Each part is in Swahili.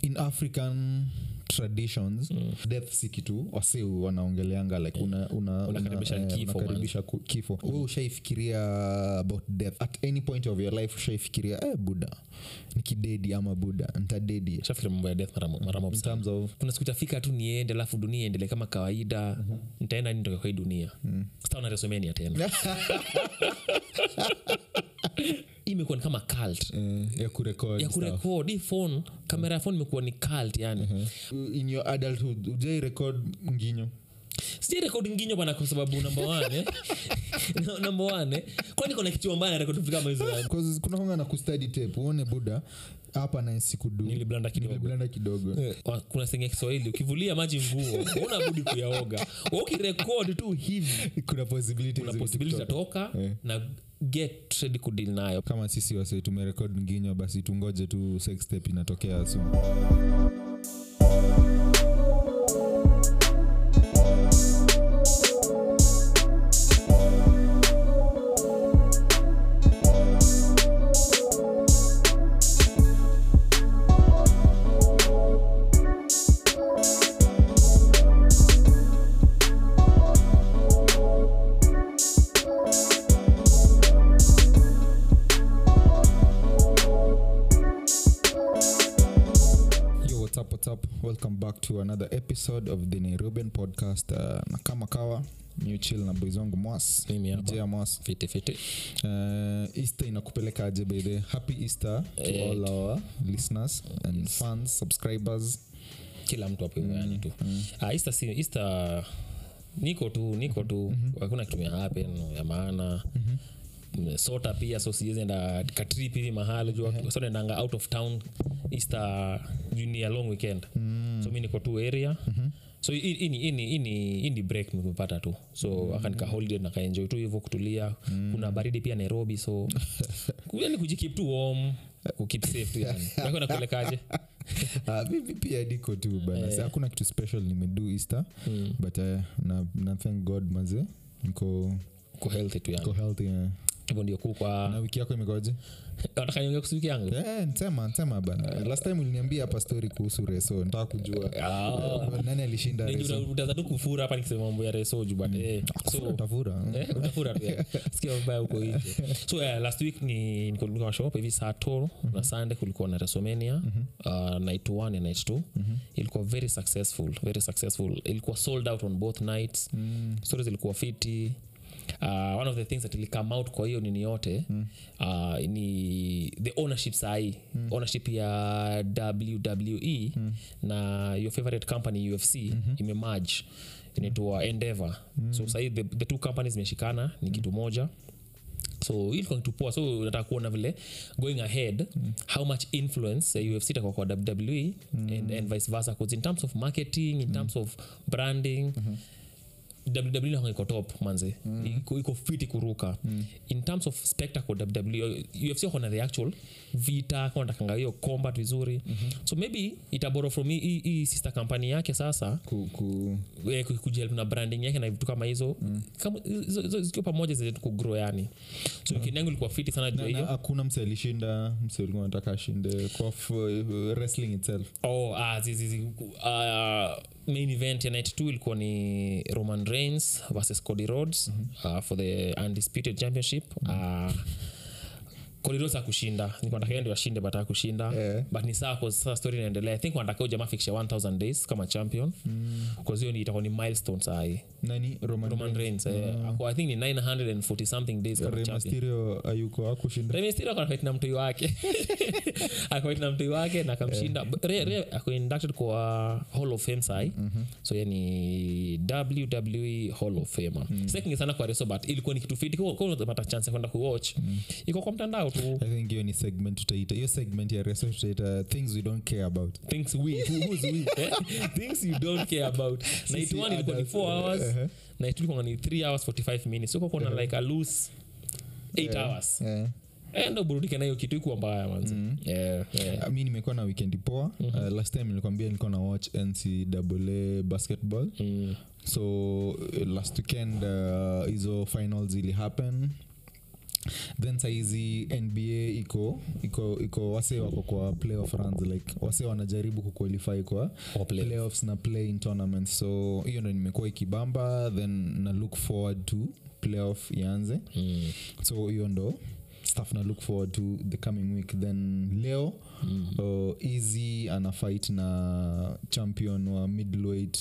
in African traditions death si kitu wase wanaongeleanga like unakaribisha kifo. Wewe ushaifikiria about death at any point of your life? Ushaifikiria buda nikidedi ama buda nitadedi? Ushafikiria mambo ya death mara mob in terms of kuna siku itafika tu niende alafu dunia iendelee kama kawaida, nitaenda nitoke kwa hii dunia. Sasa na WrestleMania tena. Imekuwa kama cult ya kurecord hii phone, kamera phone imekuwa ni cult yani. In your adulthood ujai record nginyo? Sija record nginyo bana kwa sababu number 1 number 1 kwani kuna kitu mbaya na record kama hizo yani. Because kuna honga na kustudy tape uone buda hapa na sikudu niliblanda kidogo. Kuna senga Kiswahili ukivulia maji nguo una budi kuyaoga. Ukirecord tu hivi kuna possibility toka na get ready ku deal nayo. Kama sisi wase tumerecord nginyo basi tungoje tu sex tape inatokea soon. Welcome back to another episode of the Nairobian podcast. Na kama kawa new chill na boys wangu Mwas. Mimi Mwas fiti. Easter inakupeleka aje by the happy Easter to all our listeners and fans, subscribers, kila mtu hapo yani tu. Easter niko tu hakuna kitu happen ya maana. Sota pia so sienda ka trip hivi mahali jua so naenda out of town Easter junior long weekend. So mimi niko tu area. So ini break nimepata tu. So akanika holiday na kaenjoy tu hivyo kutulia. Kuna baridi pia Nairobi so yani kujikeep tu warm, ku keep safe tu yani. Wewe unapelekaje? Mimi pia niko tu bana. Sasa hakuna kitu special nimedo Easter but na thank God manze niko healthy tu yani. Niko healthy yeah. Hivyo ndio kwa na wiki yako imekoje? Nataka niongee kuhusu wiki yangu. Nsema bana. Last time uliniambia hapa story kuhusu Reso. Nataka kujua nani alishinda Reso. Ndio utaanza tu kufura hapa nikisema mambo ya Reso juu but so utafura tu. Sikia mbaya huko nje. So last week nilikuwa shop hivi saa 4 na Sunday kulikuwa na WrestleMania night 1 and night 2. Ilikuwa very successful. Ilikuwa sold out on both nights. Stories ilikuwa fiti. One of the things that will come out kwa hiyo nini yote ni the ownership ya WWE na your favorite company UFC imemerge inaitwa Endeavor. So sasa the two companies zimeshikana ni kitu moja. So ilikuwa kitu poa. So nataka kuona vile going ahead how much influence UFC itakuwa kwa WWE and vice versa, because in terms of marketing, in terms of branding WWE iko top manze. Iko fiti kuruka. In terms of spectacle UFC iko na the actual vita kwa ndakanga hiyo combat vizuri. So maybe itaboro from hii sister company yake sasa kujelp na branding yake na vitu kama hizo. Kama hizo pamoja zile ku grow yani. So kinyangu ilikuwa fiti sana juu hiyo. Hakuna mse alishinda, mse alikuwa anataka ashinde kwa wrestling itself. Main event ya night 2 ilikuwa ni Roman Reigns versus Cody Rhodes for the undisputed championship. Cody Rhodes akushinda. Niko nataka ndio ashinde but akushinda. But ni sawa kwa sasa story inaendelea. I think wanataka jamaa fikishe 1000 days kama champion. Because hiyo ni itakuwa ni milestone sai. Nani Roman Reigns. I think ni 940 something days kama champion. Mysterio ayuko akushinda. Mysterio kwa fight na mtu wake. Akafight na mtu wake na akamshinda. Ako inducted kwa Hall of Fame sai. So yeye ni WWE Hall of Famer. Second sana kwa Reso but ilikuwa ni kitu fiti kwa unapata chance kwenda kuwatch. Iko kwa mtandao tu. I think hiyo ni segment tutaita. Hiyo segment ya Reso tutaita things we don't care about. Things things you don't care about. Night 1 ilikuwa ni 4 hours. Night 2 ilikuwa ni 3 hours 45 minutes. So kuna like a loose 8 hours. Endo burudike na hiyo kitu iko mbaya manzi. Mimi nimekuwa na weekend poa. Last time nilikwambia nilikuwa na watch NCAA basketball. So last weekend hizo finals ili happen. then saizi NBA iko wase wako kwa playoff runs, like wase wanajaribu kuqualify kwa playoffs na play in tournaments. So hiyo ndio nimekuwa ikibamba, then na look forward to playoff ianze. So hiyo ndo stuff na look forward to the coming week. Then leo Easy ana fight na champion wa middleweight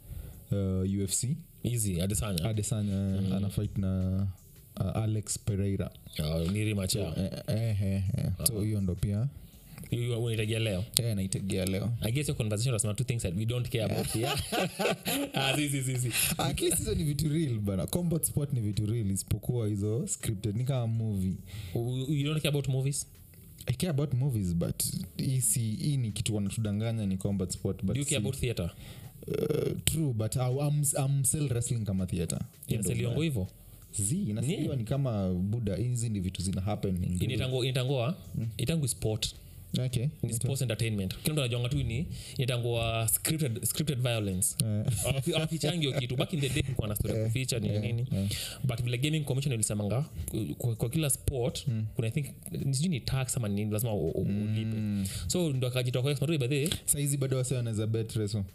UFC. Easy Adesanya ana fight na Alex Pereira. Ni rematch yao. So hiyo ndo pia unaitegea leo. Naitegea leo. I guess your conversation was not two things that we don't care about here. Zizi. At least hizo ni vitu real bana. Combat sport ni vitu real, isipokuwa hizo scripted ni kama movie. You don't care about movies? I care about movies, but hii ni kitu wanatudanganya ni combat sport. But do you care about theater? True, but I'm still wrestling kama theater. Inaseliwa hivyo? Inasiliwa ni kama Buddha. Hizi ni vitu zina happen. Itangu sport. Okay. Ni sports entertainment. Kile ndo najonga tu ni inatangwa scripted violence. Afichangi kitu back in the day kwa na story feature ni nini. But the gaming commission ilisemanga kwa kila sport kuna I think ni tax ama nini lazima ulipe. So ndo akajitoa kwa story by the saizi bado wase wanaweza bet wrestle.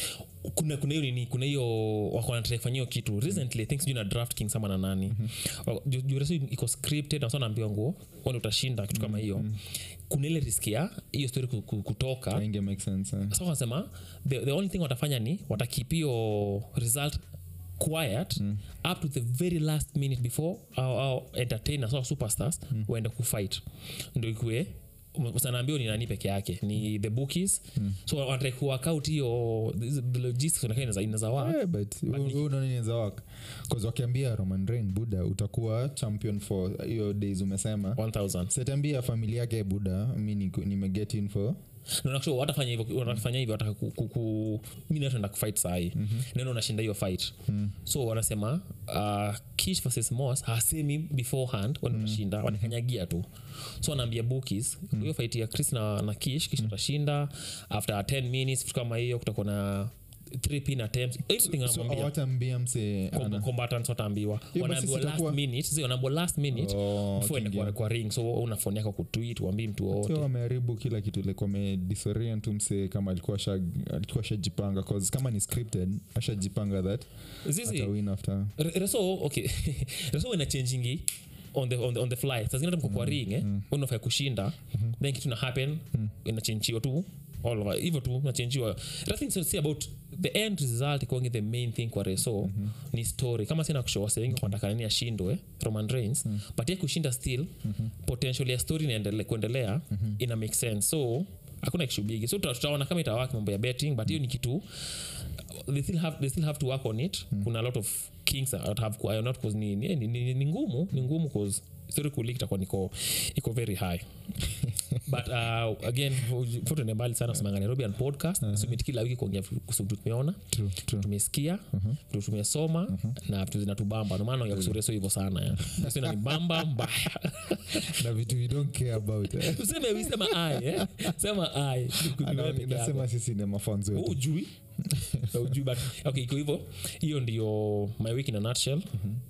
Kuna hiyo wako na try kitu recently things you na DraftKings sama na nani. Juu iko scripted na sana naambiwa nguo wale utashinda kitu kama hiyo. Kuna ile risk ya hiyo story kutoka. Inge make sense. So wanasema the only thing watafanya ni watakeep hiyo result quiet up to the very last minute before our entertainers or superstars waende kufight. Ndio ikue usanaambia ni nani peke yake ni the bookies. So wanataka kuwork out hiyo the logistics inaweza work. But inaweza work because wakiambia Roman Reigns Buddha utakuwa champion for hiyo days umesema 1000. Setambia familia yake Buddha mimi nimeget in for no actually watafanya hivyo wataka mimi naenda kufight sahi neno nashinda hiyo fight. So wanasema Kish versus Moss hasemi beforehand wanashinda wanakanyagia tu. So wanaambia bookies hiyo fight ya Chris na Kish atashinda after 10 minutes kama hiyo kutakuwa na 3 pin attempts everything anamwambia. So watambia mse combatants wataambiwa wanaambiwa last minute before enda kwa ring. So unafoni yako kutweet uambie mtu wote so wameharibu kila kitu like wamedisorient mse kama alikuwa shajipanga cause kama ni scripted ashajipanga that ata win after so ina changing on the fly sasa zingine kwa ring unafaa kushinda then kitu na happen ina change tu all over hivyo tu na change nothing to say about the end result going the main thing kwa reso ni story kama sina kushow wase wengi wanataka nani ashindwe Roman Reigns but yeye kushinda still potentially a story inaendelea kuendelea ina make sense. So hakuna issue big. So tutaona kama itawaka mambo ya betting but hiyo ni kitu they still have to work on it. Kuna a lot of kings that have to not cause ni ngumu cause historically itakuwa iko very high. But again photo ni mbali sana semanga Nairobian podcast submit kila wiki kuongea kusubu tumeona tumesikia tumesoma na vitu zinatubamba ndio maana ya kusureso hivyo sana sasa ni bamba mbaya na vitu we don't care about tuseme sema nasema sisi ni mafans wetu ujui but okay iko hivyo hiyo ndio my week in a nutshell.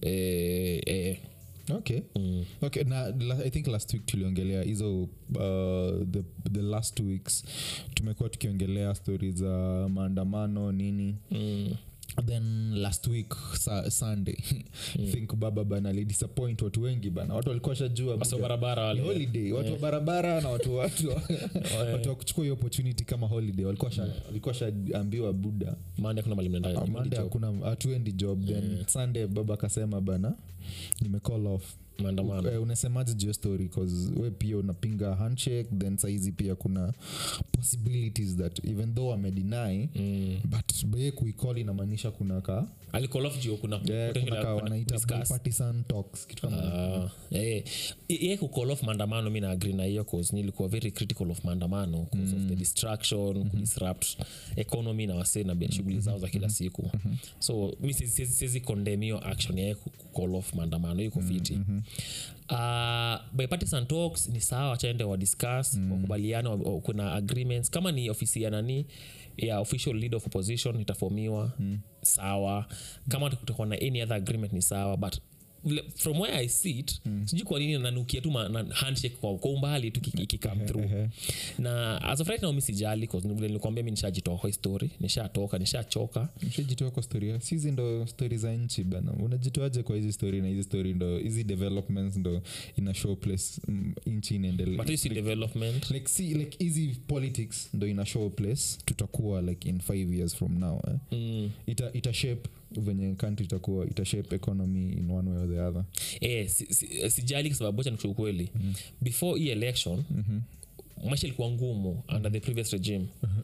Okay na I think last week tuliongelea hizo the last 2 weeks tumekuwa tukiongelea stories za maandamano nini then last week Sunday think baba bana li disappoint watu wengi bana watu walikuwa shajua barabara wale holiday watu wa barabara na watu watu kuchukua hiyo opportunity kama holiday walikuwa shaambiwa Buddha Monday kuna mwalimu ndani Monday kuna atuendi job then Sunday baba akasema bana nime call off maandamano. Unasemaje juu story cause wewe pia unapinga handshake then saizi pia kuna possibilities that even though ame deny but be kuicall inamaanisha kuna ka alicall off juu kuna wanaita partisan talks kitu kama ku call off maandamano mimi na agree na hiyo cause nilikuwa very critical of maandamano cause of the distraction disrupt economy na wase na shughuli zao za kila siku. So mimi siwezi condemn hiyo action ya ku call off maandamano iko fiti. By partisan talks ni sawa chaende wa discuss wakubaliana kuna agreements kama ni ofisi ya nani ya official leader of opposition itaformiwa sawa kama kutakuwa na any other agreement ni sawa but from where I sit sijui kwa nini nanukia tu na handshake kwa umbali tu come through na as of right now mimi sijali cause nilikwambia mimi nishajitoa kwa story nishachoka kwa story sisi ndo story za nchi bana unajitoaje kwa hizi story na hizi story ndo hizi developments ndo ina show place nchi inaendelea but this development like easy politics ndo ina show place tutakuwa like in 5 years from now ita shape venye country itakuwa ita shape economy in one way or the other sijali kwa sababu acha nikushauri kweli before election maisha ilikuwa ngumu under the previous regime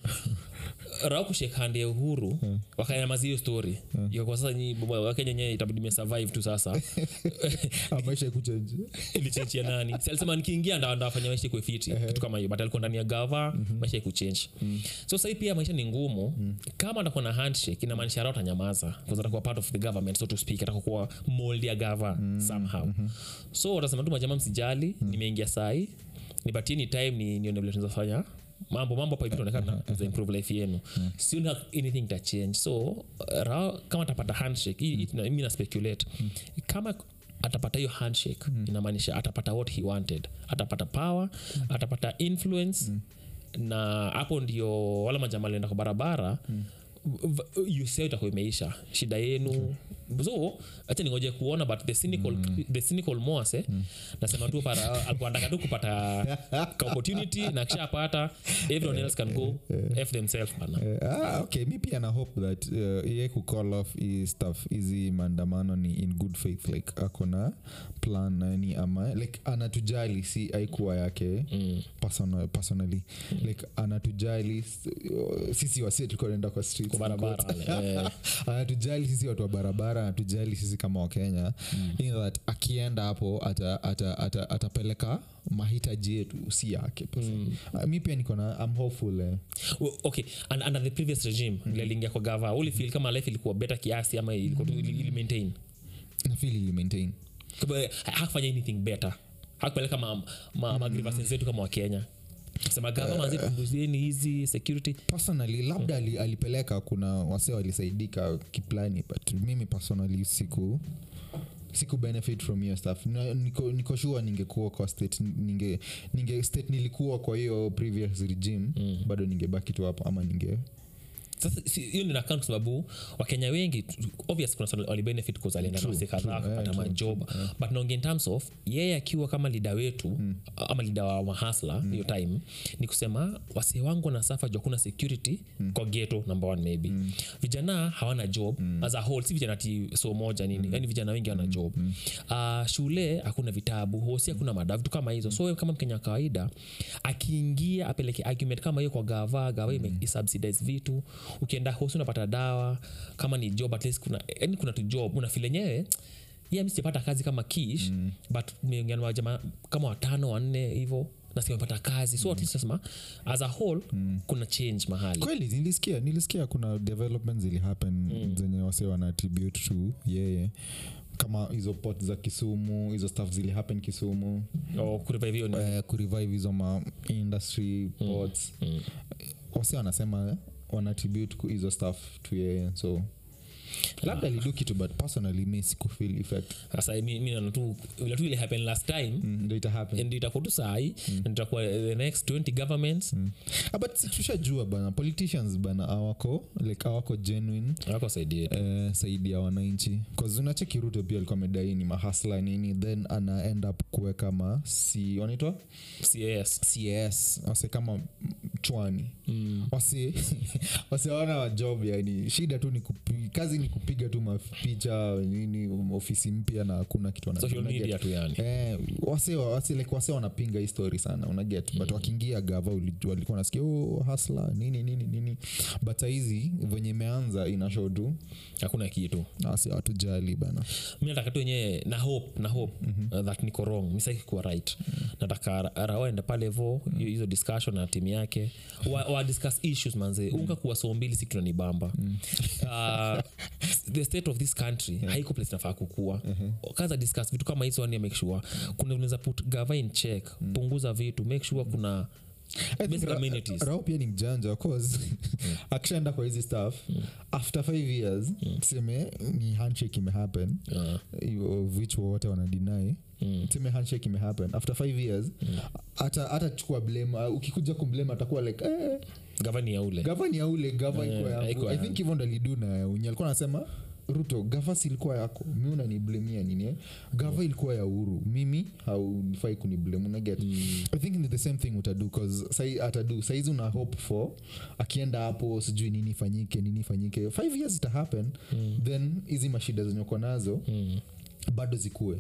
rao kushake hand ya Uhuru wakanyamaza hiyo story kwa sasa ni Wakenya wenyewe itabidi me survive tu sasa maisha ikuchange ilichange nani alisema nikiingia ndo afanya maisha ikuwe fiti kitu kama hiyo but alikuwa ndani ya gava maisha ikuchange so sasa pia maisha ni ngumu kama atakuwa na handshake inamaanisha rao atanyamaza kwa sababu part of the government so to speak atakuwa mold ya gava somehow so watasema tu majamaa msijali nimeingia sai nipatieni time nione vile tunaweza fanya mambo hapa hivi tunaonekana za improve life yenu soon anything to change so kama atapata handshake mimi na speculate kama atapata hiyo handshake inamaanisha atapata what he wanted atapata power atapata influence na hapo ndio wala majamaa lenda kwa barabara you say itakuwa imeisha shida yenu so acha ningoje kuona but the cynical Moase nasema tu para alikuwa anataka tu kupata opportunity na kisha apata everyone else can go f themselves bana okay me pia na hope that yeye ku call off his stuff easy maandamano ni in good faith like akona plan nani ama like anatujali si haikuwa yake personally like anatujali sisi wase tuko nenda kwa street kwa barabara anatujali sisi watu wa barabara anatujali sisi kama Wakenya in that akienda hapo atapeleka mahitaji yetu si yake mimi pia niko na I'm hopeful okay and under the previous regime lilingia kwa gava uli feel kama life ilikuwa better kiasi ama ilikuwa ili maintain na feel ili maintain kwa hakufanya anything better hakupeleka ma grievances zetu kama Wakenya sema gava manzi punguzieni hizi security personally labda alipeleka kuna wase walisaidika kiplani but mimi personally siku benefit from your stuff niko sure ningekuwa kwa state state nilikuwa kwa hiyo previous regime bado ningebaki tu hapo ama sasa hiyo ni account sababu Wakenya wengi obviously kuna wali benefit kwa zalenda na sika kupata majob but no in terms of yeye akiwa kama leader wetu ama leader wa mahasla hiyo time ni kusema wase wangu na safa jua kuna security kwa ghetto number 1 maybe vijana hawana job as a whole si vijana so moja nini yani vijana wengi hawana job shule hakuna vitabu hosi hakuna madawa vitu kama hizo so kama Mkenya kawaida akiingia apeleke argument kama hiyo kwa gava subsidize vitu ukienda hosi unapata dawa kama ni job at least kuna tu job una feel yenyewe mimi sipata kazi kama Kish but miongano wa jamaa kama 5 4 hivyo na sipata kazi so at least nasema as a whole kuna change mahali kweli nilisikia kuna developments zili happen zenye wase wana attribute to kama hizo port za Kisumu hizo stuff zili happen Kisumu kurevive hizo ma industry ports wase wanasema wana attribute hizo stuff to yeye so labda lido kitu but personally mimi sikufeel effect sasa mimi na tu ile happen last time ndio ita happen and itakuwa tu sahi and itakuwa the next 20 governments but tushajua bana politicians bana hawako genuine hawako saidi ya wananchi cause unacheki Ruto pia alikuwa amedai ni mahasla nini then ana end up kuweka wanaitwa CS wase kama chwani wase wana job yani shida tu ni kazi ni kupiga tu mapicha nini ofisi mpya na hakuna kitu ana social media tu yani wase wanapinga hii story sana una get but wakiingia gava walikuwa nasikia hustler nini but hizi venye imeanza ina show tu hakuna kitu asi watujali bana mimi nataka tu yenyewe na hope that niko wrong mimi kuwa right nataka rawaenda pale hizo discussion na timu yake wa discuss issues manze unga kuwa so mbili siku ni bamba the state of this country haiko place nafaa kukua kaza discuss vitu kama hizo ni make sure kuna unaweza put gava in check punguza vitu make sure basic amenities. Rao pia ni mjanja of course. Akishaenda kwa hizi stuff after 5 years tuseme ni handshake imehappen of which wote wana deny. Tuseme handshake imehappen after 5 years hata chukua blame. Ukikuja kumblame atakuwa like Gavana ya ule yangu. I think even daliduna unye alikuwa anasema Ruto gava silikuwa yako mimi unaniblamia nini gava ilikuwa ya Uhuru mimi haunifai kuniblame una get. I think it's the same thing utadu cause saizi una hope for akienda hapo sijui nini fanyike 5 years ita happen then hizi mashida zenye uko nazo bado zikue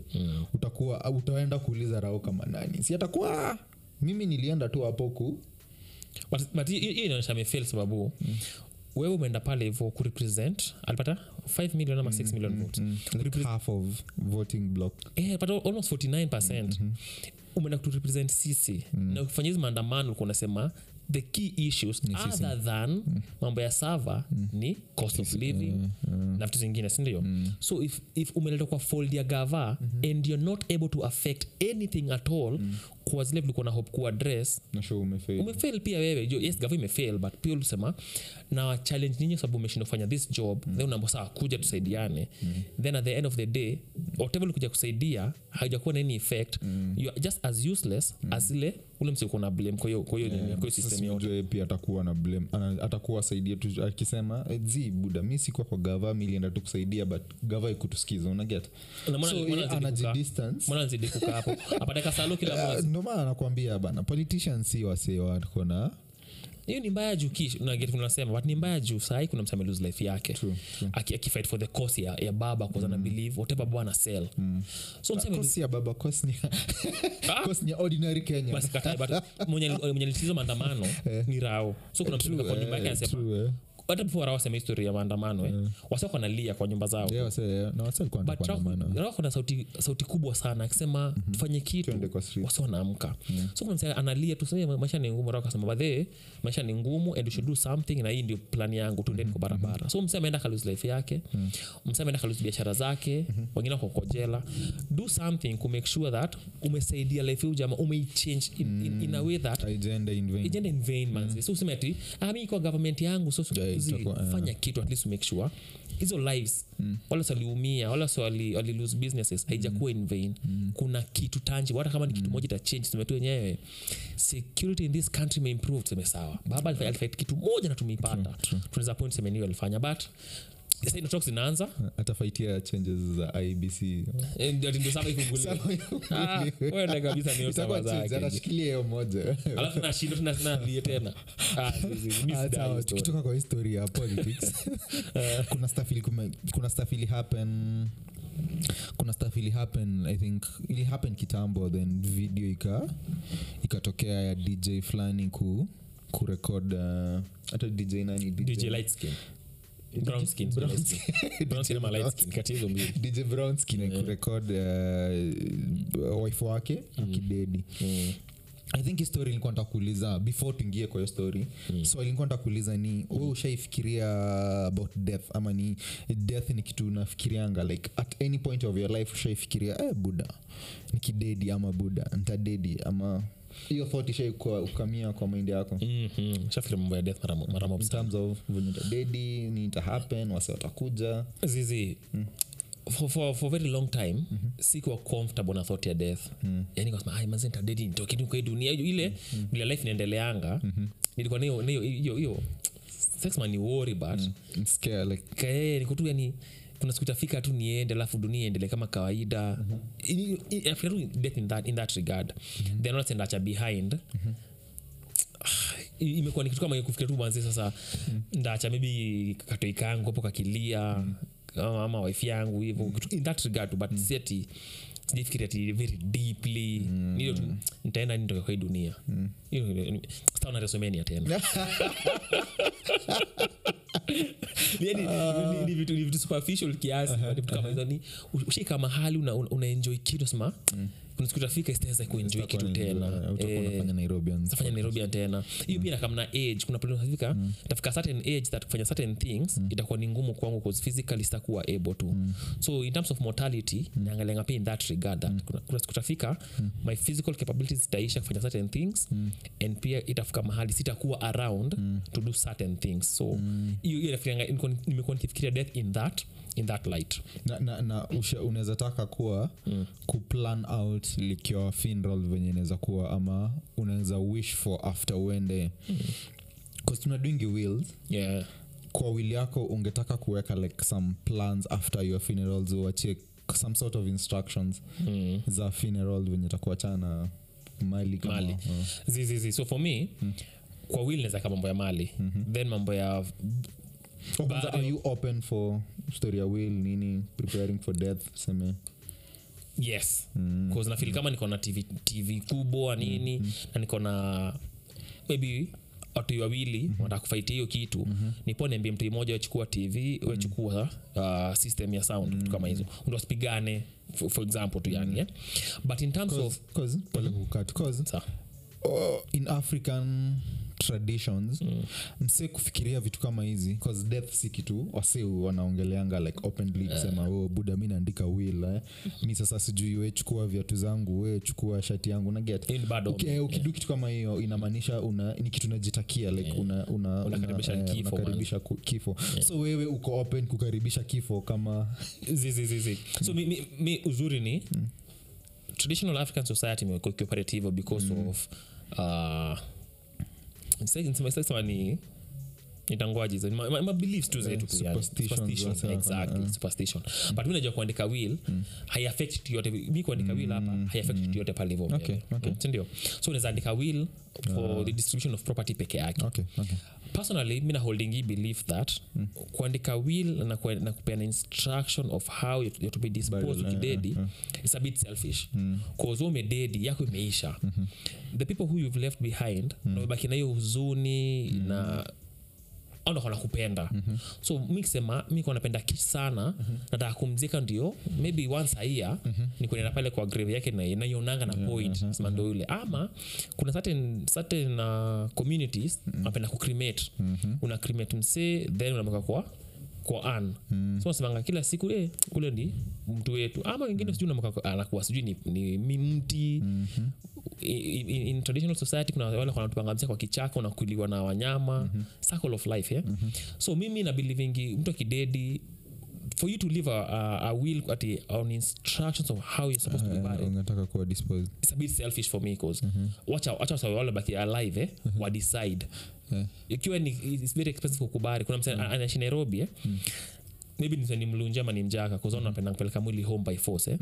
utaenda kuuliza Rao kama nani si atakuwa mimi nilienda tu hapo but hiyo inaonyesha amefail sababu wewe umeenda pale hivyo kurepresent alipata 5 million ama 6 million votes like half of voting block but almost 49% umeenda kurepresent sisi na ukifanya hizo maandamano uko unasema the key issues other than mambo ya server ni cost of living na vitu zingine si ndio so if umeleta kwa fold ya gava and you're not able to affect anything at all kwa zile ulikuwa na hope ku address na show umefail pia wewe yes gava imefail but pia ulisema na challenge ninyi sababu umeshinda kufanya this job then unaomba sawa kuja tusaidiane then at the end of the day whatever kuja kusaidia haijakuwa na any effect you are just as useless as ile ule msiko na blame kwa hiyo system yote pia atakuwa na blame atakuwa saidia tu akisema buda mimi siko kwa gava milienda tu kusaidia but gava ikutusikiza una get so anajidistance mbona nzidi kukaa hapo apataka salo kila mwezi ndio maana nakwambia bana politicians si wasee wako na hiyo ni mbaya juu na get tunasema but ni mbaya juu sahi kuna msame lose life yake akifight for the cause ya baba kwa sababu believe whatever bwana sell so msame cause ya baba cause ni ordinary Kenya basi katai but mwenye litizo maandamano ni Rao so kuna msame kwa nyumba yake anasema hata before Rao sema historia ya maandamano wasio wanalia kwa nyumba zao na wasio kwa maandamano Rao kuna sauti kubwa sana akisema tufanye kitu wasio wanaamka so kuna msema analia tuseme maisha ni ngumu Rao akasema badhe maisha ni ngumu and we should do something na hii ndio plan yangu tuendeni kwa barabara so msema aenda kalose life yake msema aenda kalose biashara zake wengine wako kojela do something to make sure that umesaidia life yako jamaa umechange in a way that agenda in vain man so useme ati mimi kwa government yangu so fanya kitu at least to make sure hizo lives wala waliumia wala wali lose businesses haijakuwa in vain kuna kitu tangible hata kama ni kitu moja ita change tumetu wenyewe security in this country may improve tumesawa baba alifight kitu moja na tumeipata tunaweza point sema niyo alifanya but sasa ino talks inaanza atafaitia changes za IBC ndio sasa ifunguliwe wewe ndio kabisa ni sawa zake atashikilia hiyo moja alafu na shindo tunalia tena tukitoka kwa history ya politics kuna stuff ili happen I think ili happen kitambo then video ikatokea ya DJ fulani ku record hata DJ nani DJ Lightskin brown skin ama light skin kati hizo mbili DJ brown skin kurecord wife wake akidedi I think story nilikuwa nataka kuuliza before tuingie kwa hiyo story so nilikuwa nataka kuuliza ni wewe ushaifikiria about death ama ni death ni kitu unafikirianga like at any point of your life ushaifikiria buda nikidedi ama buda nitadedi ama hiyo thought ishaikuwa ukamia kwa mind yako shafikiri mambo ya death mara mob in terms of when nitadedi ni ita happen wase watakuja zizi for very long time sikuwa comfortable na thought ya death yani kwa sababu manzi nitadedi nitoke kwa dunia ile bila life inaendeleanga nilikuwa hiyo sex man ni worry but scare like kae niko tu yani kuna siku itafika tu niende alafu dunia iendelee kama kawaida I feel death in that regard they're not send behind imekuwa ni kitu kama kufikiria tu manzi sasa ndaacha maybe katoi kangu hapo kakilia ama wife yangu hivyo in that regard but seti sijifikiria ati very deeply ndio nitaenda nitoke kwa dunia hiyo sasa na WrestleMania tena ni vitu superficial kiasi vitu kama hizo ni ushika mahali una enjoy kitu sema kuna siku utafika istaweza kuenjoy kitu tena unafanya Nairobi tena hiyo pia kama na age kuna problem utafika utafika certain age that kufanya certain things itakuwa ni ngumu kwangu because physically sitakuwa able to so in terms of mortality naangalia pia in that regard that kuna siku utafika my physical capabilities zitaisha kufanya certain things and pia itafika mahali sitakuwa around to do certain things so hiyo inafikiria nimekuwa nikifikiria death in that light na unaweza taka kuwa kuplan out like your funeral venye inaweza kuwa ama unaweza wish for after uende because tuna doing wills kwa will yako ungetaka kuweka like some plans after your funerals uachie some sort of instructions za funeral venye utakuachana na mali kama zizi so for me kwa will naweza kama mambo ya mali then mambo ya are you open for story ya will nini preparing for death sema yes because na feel kama niko na TV kubwa nini na niko na maybe watu wawili wanataka kufight hiyo kitu nipo niambie mtu mmoja achukua TV achukua system ya sound kitu kama hizo ndio spigane for example tu yani but in terms of cause in African traditions mse kufikiria vitu kama hizi cause death si kitu wase wanaongeleanga like openly kusema buda mimi naandika will mimi sasa sijui wewe chukua viatu zangu wewe chukua shati yangu na get ukidu kitu kama hiyo inamaanisha ni kitu unajitakia like unakaribisha kifo so wewe uko open kukaribisha kifo kama zizi so mi uzuri ni traditional African society imekuwa cooperative because of nitangoaje my beliefs tu zetu superstition exactly superstition but mimi najua kuandika will hai affect kitu yote mimi kuandika will hapa hai affect kitu yote pale hivyo ndio so unaweza andika will for the distribution of property peke yake personally mimi na holding hii belief that kuandika will na kupeana instruction of how you to be disposed of dead is a bit selfish cause ume dead yako imeisha the people who you've left behind na ubaki na hiyo huzuni na ndo kwa nakupenda so mimi kwa napenda kitu sana nataka kumzika ndio maybe once a year ni kwenda pale kwa grave yake na inaionanga na point sema ndio yule ama kuna certain communities napenda kucremate una cremate mse then unamweka kwa an so semanga kila siku kule ni mtu wetu ama wengine sijui unamweka anakuwa sijui ni mti in traditional society kuna wale wanatupanga kwa kichaka unakuliwa na wanyama circle of life so mimi na believing mtu akidedi for you to live a will on instructions of how you're supposed to be buried unataka kuwa disposed it's a bit selfish for me because wacha wale baki alive wa decide ikiwa ni it's very expensive kukubali kuna mtu anaishi Nairobi maybe ni mlunja ama ni mjaka kwa sababu napenda kupeleka mwili home by force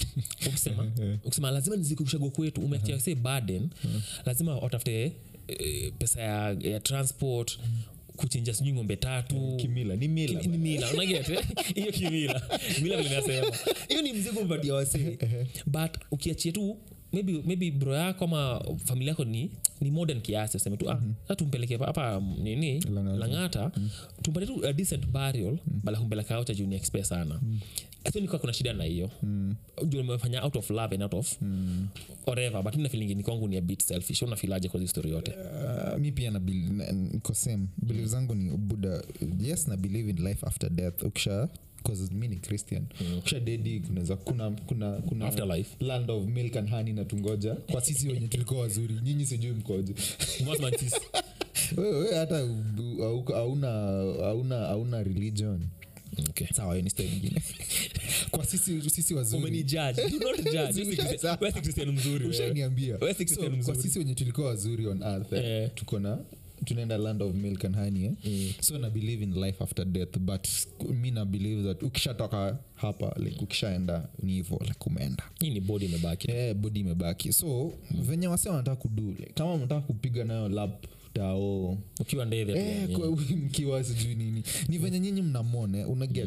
ukisema lazima nizikukushago kwetu umeacha say burden lazima utafute pesa ya transport kuchinja sijui ng'ombe 3 ni mila unagete hiyo kimila vile nasema hiyo ni mzigo mpatia wase but ukiachia tu maybe bro yako ama familia yako ni modern kiasi sema tu tumpeleke hapa nini Lang'ata tumpate tu a decent burial bala kumpeleka out junior express sana I think kuna shida na hiyo ndio nimefanya out of love and out of whatever but mimi feeling ni kwangu ni a bit selfish una feelaje kwa story yote mimi pia na niko same believe zangu ni Buddha yes na believe in life after death ukisha because mimi ni Christian kisha dedi kunaweza kuna afterlife land of milk and honey na tungoja kwa sisi wenye tulikuwa wazuri nyinyi sijui mkoje wewe hata hauna religion sawa ni step nyingine kwa sisi wazuri umeni judge do not judge wewe si Christian mzuri ushaniambia kwa sisi wenye tulikuwa wazuri on earth tunaenda land of milk and honey so na believe in life after death but mimi na believe that ukishatoka hapa like ukishaenda ni hivyo like umeenda hii ni body imebaki body imebaki so venye wase wanataka kudu like, kama mnataka kupiga nayo lap tao ukiwa ndege mkiwa sijui nini ni venye nyinyi mnamone una get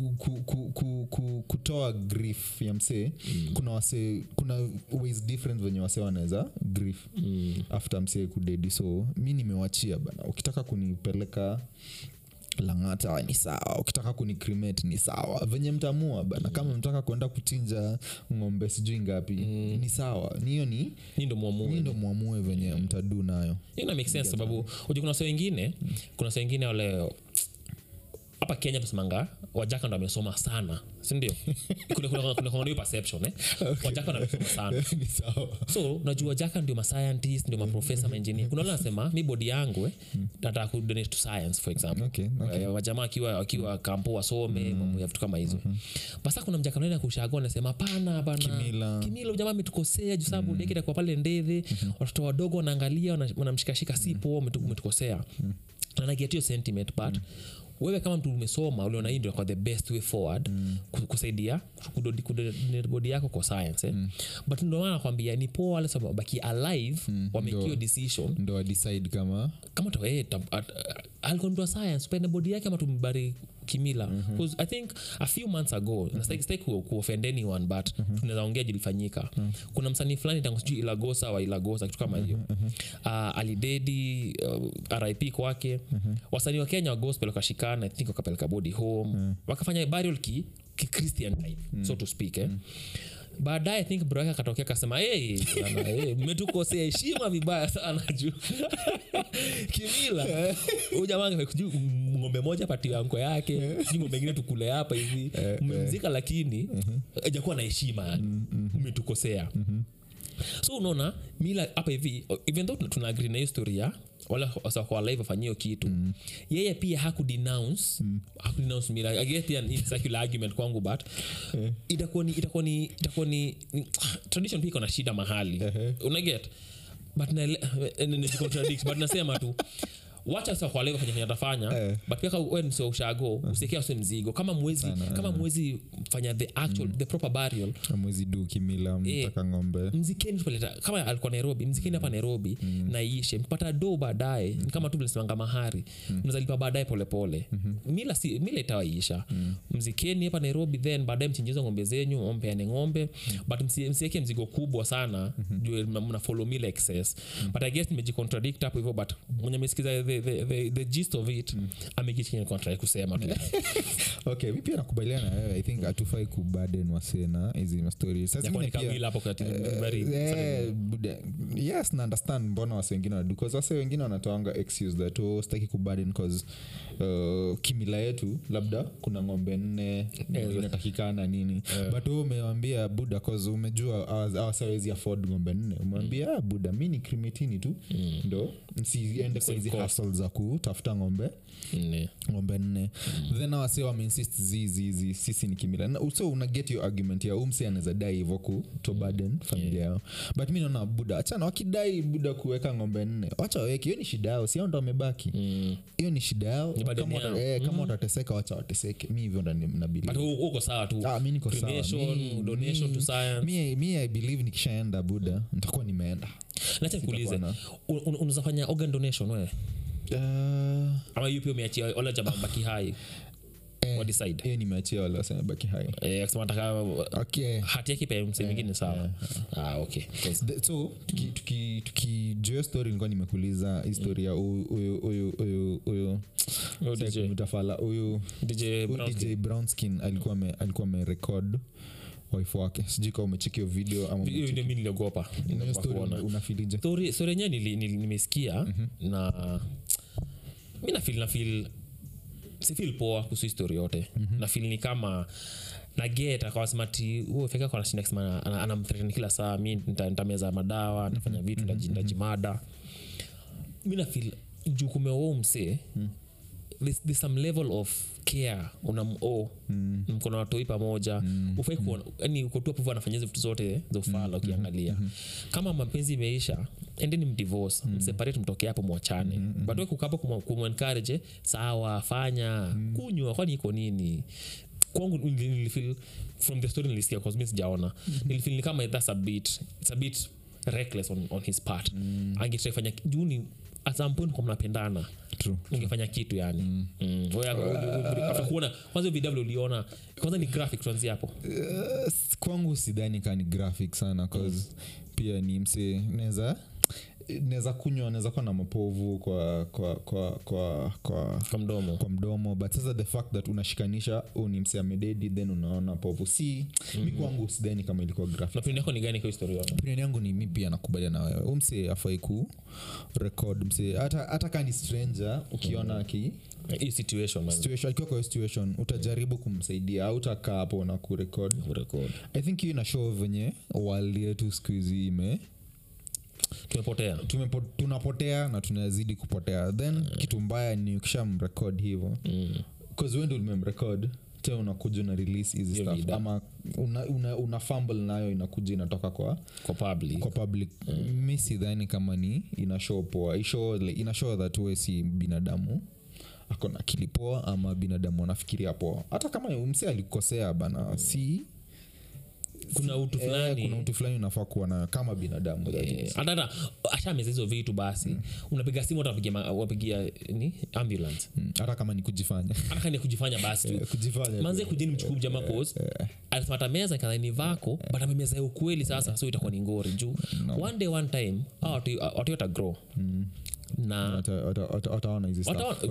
kutoa grief ya mse kuna ways different venye wase wanaweza grief after mse kudedi so mimi nimewachia bana ukitaka kunipeleka Lang'ata ni sawa, ukitaka kunicremate ni sawa, venye mtamua bana. Kama mtaka kwenda kuchinja ng'ombe sijui ngapi ni sawa, niyo ni ndo muamue venye mtadu nayo. Ina make sense sababu kuna sio wengine wale hapa Kenya tusemanga Wajaka ndo amesoma sana, si ndio? kuna hiyo perception Wajaka ndo amesoma sana. Ni sawa. So najua Wajaka ndio ma scientist, ndio ma professor, ma engineer. Kuna wale wanasema mi body yangu nataka ku donate to science for example. Okay. Wajamaa akiwa kampo wasome mambo ya vitu kama hizo. Basi kuna Mjaka mmoja kushago anasema hapana bana. Kimila jamaa ametukosea juu sababu ndege kwa pale ndeve, watoto wadogo wanaangalia wanamshikashika sipo umetukosea. Na naget your sentiment but wewe kama mtu umesoma uliona hii ndio kwa the best way forward kusaidia kudonate body yako kwa science but ndio maana nakwambia ni poa wale sababu baki alive wamake your decision ndio decide kama alikuwa mtu wa science pende body yake ama tumbari kimila because I think a few months ago stay ku offend anyone but tunaweza ongea jilifanyika kuna msanii fulani tangu sijui Ilagosa kitu kama hiyo alidedi RIP kwake wasanii wa Kenya wa gospel wakashikana I think wakapeleka body home wakafanya burial ki Christian type so to speak baadaye I think brother akatokea akasema mmetukosea heshima vibaya sana juu kimila ujamaa ng'ombe moja pati yangu yake ng'ombe nyingine tukule hapa hivi mmemzika lakini hajakuwa na heshima mmetukosea so unaona mila hapa hivi even though tuna agree na historia wala kwa live afanyio kitu yeye pia hakudenounce mila I get an circular argument kwangu but itakuwa ni tradition pia iko na shida mahali una get but na contradict but nasema tu wacha sasa kwa leo fanya atafanya but pia wewe msio ushago usikia usi mzigo kama mwezi fanya the actual the proper burial mwezi do kimila mtaka ng'ombe mzikeni tupeleta kama alikuwa Nairobi mzikeni hapa Nairobi na iishe mpata do baadaye kama tu mlisimanga mahari mnazalipa baadaye polepole mila itawaisha mzikeni hapa Nairobi then baadaye mchinjizo ng'ombe zenyu ompeane ng'ombe but msiweke mzigo kubwa sana juu mna follow mila excess but I guess nimejicontradict hapo hivyo but mwenye mesikiza the gist of it amekichini contract kusema tu okay mimi pia nakubaliana na wewe I think atufai kuburden wasena hizi stories sasa mimi pia hapo kati very yes na understand mbona wase wengine wanadu because wase wengine wanatoanga excuse that sitaki kuburden because kimila yetu labda kuna ng'ombe 4 inatakikana nini but wewe umewaambia buda cause umejua hawawezi afford ng'ombe 4 umwambia buda mimi ni crimetini tu ndo msiende kwa hizi hustles za kutafuta ng'ombe 4 then wase wameinsist sisi ni kimila so una get your argument ya umse anaweza dai hivyo to burden familia yao but mimi naona buda achana wakidai buda kuweka ng'ombe 4 wacha waweke hiyo ni shida yao sio ndo wamebaki hiyo ni shida yao kama watateseka wacha wateseke mimi hivyo ndo ninabili but uko sawa tu mimi niko sawa donation to science mimi I believe nikishaenda buda nitakuwa nimeenda nataka nikuulize unaweza fanya organ donation wewe ama yupi umeachia wala jamaa baki hai what decide hiyo nimeachia wala wasema baki hai akisema nataka okay hati yake pia msemo mwingine sawa okay so tukijua story nilikuwa nimekuuliza historia huyo mtafala huyo DJ Brownskin alikuwa amerecord wife wake sijui kama umecheki video ama ndio mimi niliogopa unafilije story yenyewe nimesikia na mimi na feel si feel poa kuhusu story yote na feel ni kama na get akawasema ati fika kwa next man anamthreaten kila saa mimi nitameza madawa nitafanya vitu ndajimada mimi na feel jukume wao mse there's some level of care mkono watoi pamoja ufai kuona yani uko tu hapo anafanya vitu zote za ufala ukiangalia kama mapenzi imeisha endeni mdivorce mseparate mtoke hapo mwachane but wewe kukapo kumencourage sawa fanya kunywa kwani iko nini kwangu nilifeel from the story nilisikia cause mimi sijaona nilifeel ni kama it's a bit reckless on his part angetaka juni at some point kwa mnapendana ungefanya kitu yani wewe kuona kwanza video uliona kwanza ni graphic tuanzie hapo kwangu sidhani kani graphic sana cause pia ni mse naweza naweza kuwa na mapovu kwa mdomo but sasa the fact that unashikanisha ni mse amededi then unaona povu si mimi kwangu sidhani kama ilikuwa graphic. Na opinion yako ni gani kwa historia? Opinion yangu ni mimi pia nakubaliana na wewe. Mse afai ku record mse hata kama ni stranger ukiona hii situation akiwa kwa situation utajaribu kumsaidia au utakaa hapo na kurecord. I think hiyo ina show venye world yetu siku hizi tunapotea na tunazidi kupotea then kitu mbaya ni ukishamrecord hivyo because wewe ndio umemrecord tena unakuja na release hizi stuff ama una fumble nayo inakuja inatoka kwa public mimi sidhani kama ni ina show poa. Ina show that wewe si binadamu akona akili poa ama binadamu anafikiria poa hata kama mse alikosea bana si kuna utu fulani unafaa kuwa na kama binadamu hata ashameza hizo vitu basi unapiga simu wapigia ni ambulance hata kama ni kujifanya basi manze kujeni mchukue jamaa cause alisema meza kadhani vako but amemeza ukweli sasa so itakuwa ni ngori juu one time watu grow na wataona hizi stuff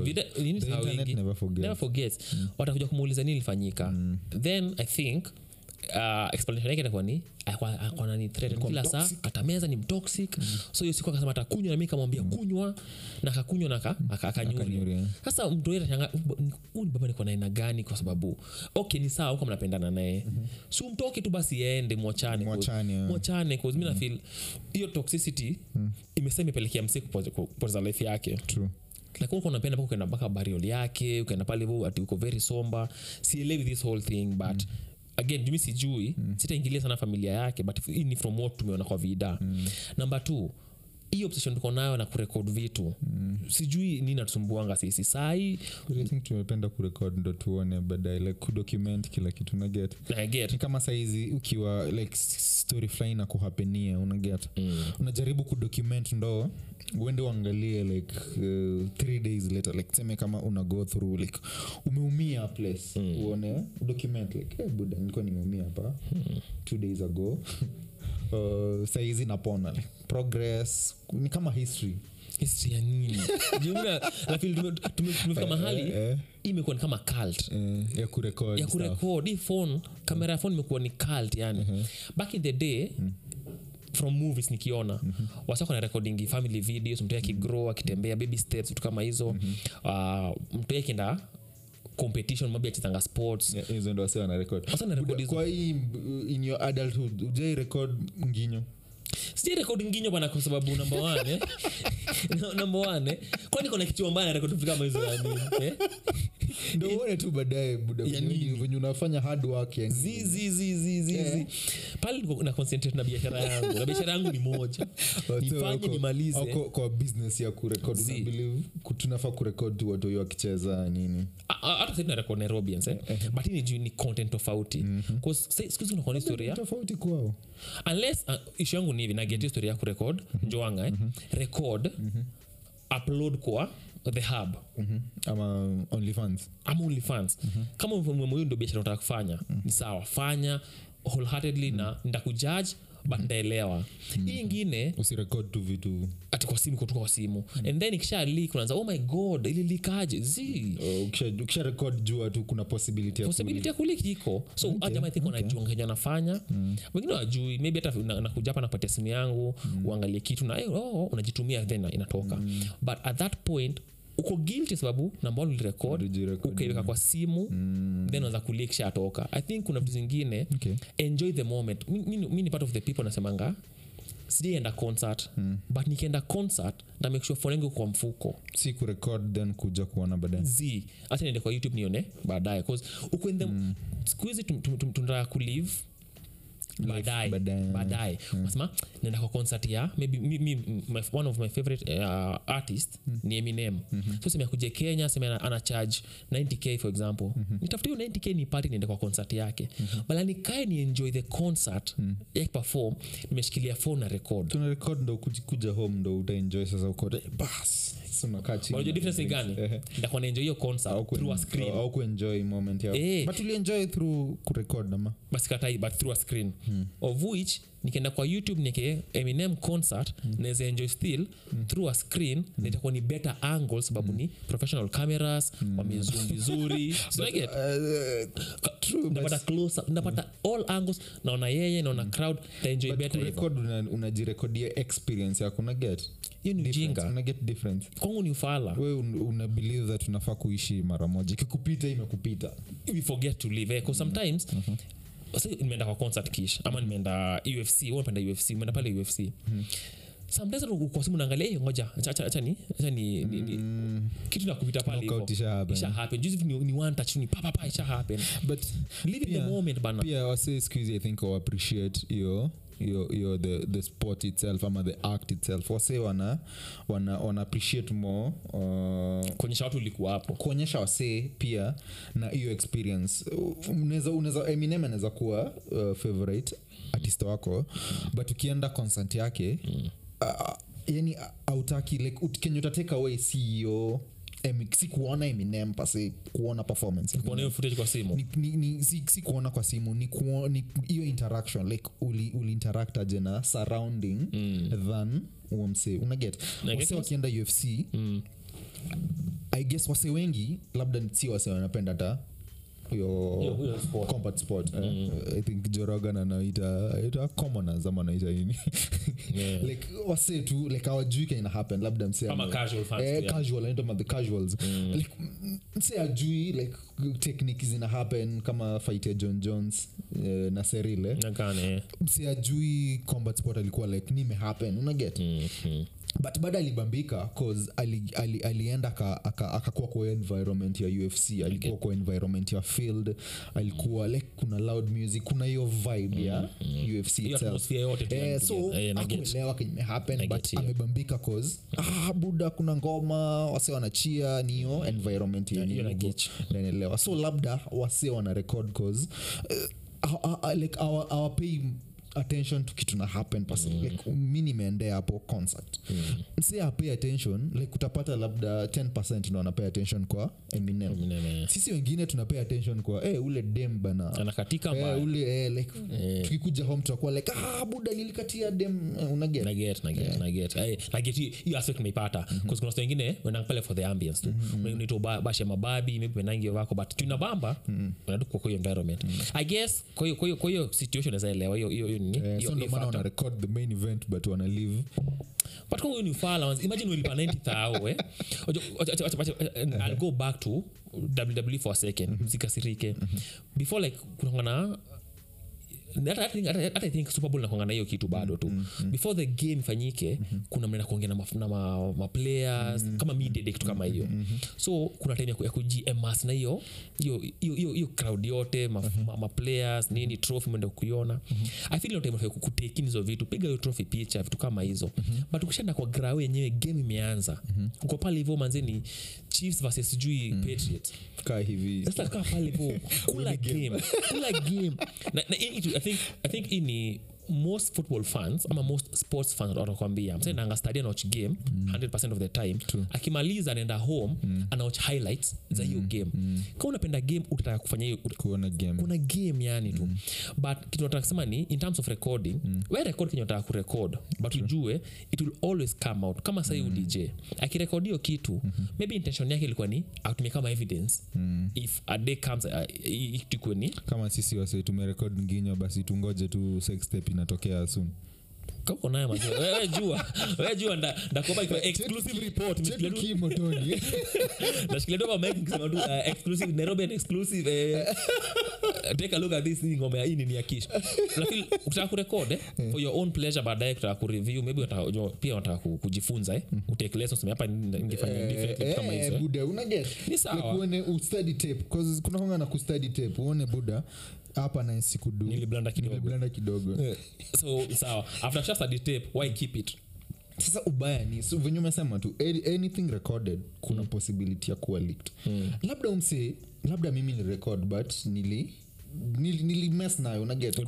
never forgets watakuja kumuuliza nini ilifanyika then I think explanation yake itakuwa ni akona ni threat kila saa atameza ni toxic so hiyo siku akasema atakunywa na mimi kamwambia kunywa na akakunywa na akanyuri. Sasa mtu yeye anashanga baba niko na aina gani kwa sababu okay ni sawa kama mnapendana naye so mtoke tu basi aende mwachane cause mimi na feel hiyo toxicity imesema imepelekea msiku kupoteza life yake. True. Like uko unapenda mpaka ukaenda mpaka burial yake ukaenda pale hivyo ati uko very somber sielewi this whole thing but again mimi sijui sitaingilia sana familia yake but ni from what tumeona kwa vida. Number 2 hiyo obsession tuko nayo na kurecord vitu sijui nini natusumbuanga sisi sai I think tumependa kurecord ndo tuone baadaye like kudocument kila kitu na get ni kama saizi ukiwa like story fulani na kuhapenia una get unajaribu kudocument ndo uende uangalie like 3 days later like sema kama una go through like umeumia place uone document like hey buda nilikuwa nimeumia hapa 2 days ago saizi napona like progress ni kama history ya nini jumla na feel tumefika mahali imekuwa kama cult ya kurecord hii phone camera phone imekuwa ni cult yani back in the day from movies nikiona wasako na recording family videos mtu yake grow akitembea baby steps vitu kama hizo mtu yake nda competition maybe achitanga sports hizo ndo wasio na record kwa hii in your adulthood ujai record nginyo sije record nginyo bana kwa sababu number 1 kwani kuna kitu mbaya na record kama hizo yani ndio uone tu baadaye buda venye unafanya hard work yani zizi pale na concentrate na biashara yangu ni moja nifanye nimalize kwa business ya kurecord na believe tunafaa kurecord tu watu wakicheza nini hata sasa record Nairobi but ni content tofauti because excuse me kuna historia tofauti kwao unless issue yangu ni hivi na get historia ya kurecord njoanga record upload kwa the hub ama OnlyFans kama mmoja ndio biashara unataka kufanya ni sawa fanya wholeheartedly na ndakujudge but ndaelewa hii nyingine usirecord tu vitu ati kwa simu kutoka kwa simu and then ikisha leak unaanza oh my god ili leakaje ukisha record jua tu kuna possibility ya kuleak iko so jamaa I think wanajua Kenya nafanya wengine wajui maybe hata nakuja hapa napatia simu yangu uangalie kitu na unajitumia then inatoka but at that point uko guilty sababu namba wale record ukaiweka kwa simu then unaanza kuleak shatoka. I think kuna vitu zingine enjoy the moment. Mimi ni part of the people nasemanga sijaenda concert but nikienda concert na make sure phone yangu kwa mfuko si ku record then kuja kuona baadaye acha niende kwa YouTube nione baadaye cause uko in the squeeze tunataka ku live baadaye nasema nenda kwa concert ya maybe one of my favorite artist ni Eminem so sema kuja Kenya sema ana charge 90k for example nitafutie 90k ni party niende kwa concert yake bala nikae ni enjoy the concert yake perform nimeshikilia phone na record tuna record ndo kuja home ndo uta enjoy sasa uko bas sema kachi unajua difference gani ndakuwa enjoy hiyo concert through a screen au ku enjoy moment yao but you enjoy through ku record ama basi katai but through a screen of which nikienda kwa YouTube nike Eminem concert naweza enjoy still through a screen nitakuwa ni better angles sababu ni professional cameras wamezoom vizuri so I get true napata close up napata all angles naona yeye naona crowd they enjoy better record unajirecordia experience yako una get hiyo ni jinga una get difference kwangu ni ufala wewe una believe that tunafaa kuishi mara moja kikupita imekupita we forget to live because sometimes so nimeenda kwa concert kish ama nimeenda UFC wewe unapenda UFC umeenda pale UFC sometimes kwa simu naangalia ngoja acha ni kitu na kupita pale hivyo isha happen just ni one touch ni pa isha happen but live in the moment bana pia wase excuse I think I appreciate the sport itself ama the act itself wase wana appreciate more kuonyesha watu ulikuwa hapo kuonyesha wase pia na hiyo experience unaweza Eminem anaweza kuwa favorite artist wako but ukienda concert yake yani autaki like can you take away CEO si kuona Eminem pasi kuona performance kuona hiyo footage kwa simu ni si kuona kwa simu ni hiyo interaction like uli interact aje na surrounding than umse una get wase wakienda UFC I guess wase wengi labda si wase wanapenda hata yo combat sport I think Jorogan anaita commoners ama anaita nini like wase tu like hawajui ina happen labda mse kama casual fans casual anaita the casuals like mse ajui like techniques zina happen kama fight ya John Jones na Serile nakane mse ajui combat sport alikuwa like nime happen una get but baada alibambika cause alienda akakuwa kwa environment ya UFC alikuwa kwa environment ya field alikuwa like kuna loud music kuna hiyo vibe ya UFC itself so akuelewa kime happen but amebambika cause buda kuna ngoma wase wanachia niyo environment ya naelewa so labda wase wana record cause like our pay attention to kitu na happen like mimi nimeendea hapo concert say pay attention like utapata labda 10% ndio wanapay attention kwa Eminem sisi wengine tunapay attention kwa ule dem bana anakatika mbaya ule like tukikuja home tutakuwa like buda nilikatia dem una get na get hiyo aspect nimeipata because kuna wengine wanaenda pale for the ambience tu unaito basha mababi maybe wenangi wako but tunabamba unaduka kwa environment I guess kwa hiyo situation inaelewa hiyo so no man wana record the main event but wana live but kwa ni fala imagine ulipa 90,000 I'll go back to WWE for a second msikasirike before like kuna I think Super Bowl nakuanga na hiyo kitu bado tu before the game ifanyike kuna mnaenda kuongea na ma players kama media day kitu kama hiyo so kuna time ya kujimas na hiyo crowd yote ma players nini trophy mwende kuiona I feel no time ya kutake hizo vitu piga hiyo trophy picha vitu kama hizo but ukishaenda kwa ground yenyewe game imeanza uko pale hivyo manzeni Chiefs versus Patriots kaa hivi sasa kaa pale hivyo kula game na I think ini most football fans ama most sports fans watakwambia msee naanga stadia na watch game 100% of the time akimaliza anaenda home ana watch highlights za hiyo game kama unapenda game utataka kufanya hiyo kuona game yani tu but kitu nataka kusema ni in terms of recording wewe record kinyo unataka kurecord but ujue it will always come out kama sasa DJ akirecord hiyo kitu maybe intention yake ilikuwa ni atumie kama evidence if a day comes itukwe ni kama sisi wase tumerecord nginyo basi tungoje tu sex tape inatokea soon kako naye maji wewe jua ndakopa kwa exclusive report mshikilia motoni nashikilia doba mic kusema tu exclusive Nairobi exclusive take a look at this thing ngoma hii ni ya kish lakini ukitaka kurecord for your own pleasure baadaye ukitaka kureview maybe pia unataka kujifunza utake lessons hapa ningefanya different kama hizo buda una get ni sawa uone study tape because kuna honga na kustudy tape uone buda hapa na sikudu niliblanda kidogo so sawa after just study tape why keep it sasa ubaya ni so venye umesema tu anything recorded kuna possibility ya kuwa leaked labda mimi ni record but nilimess nayo na get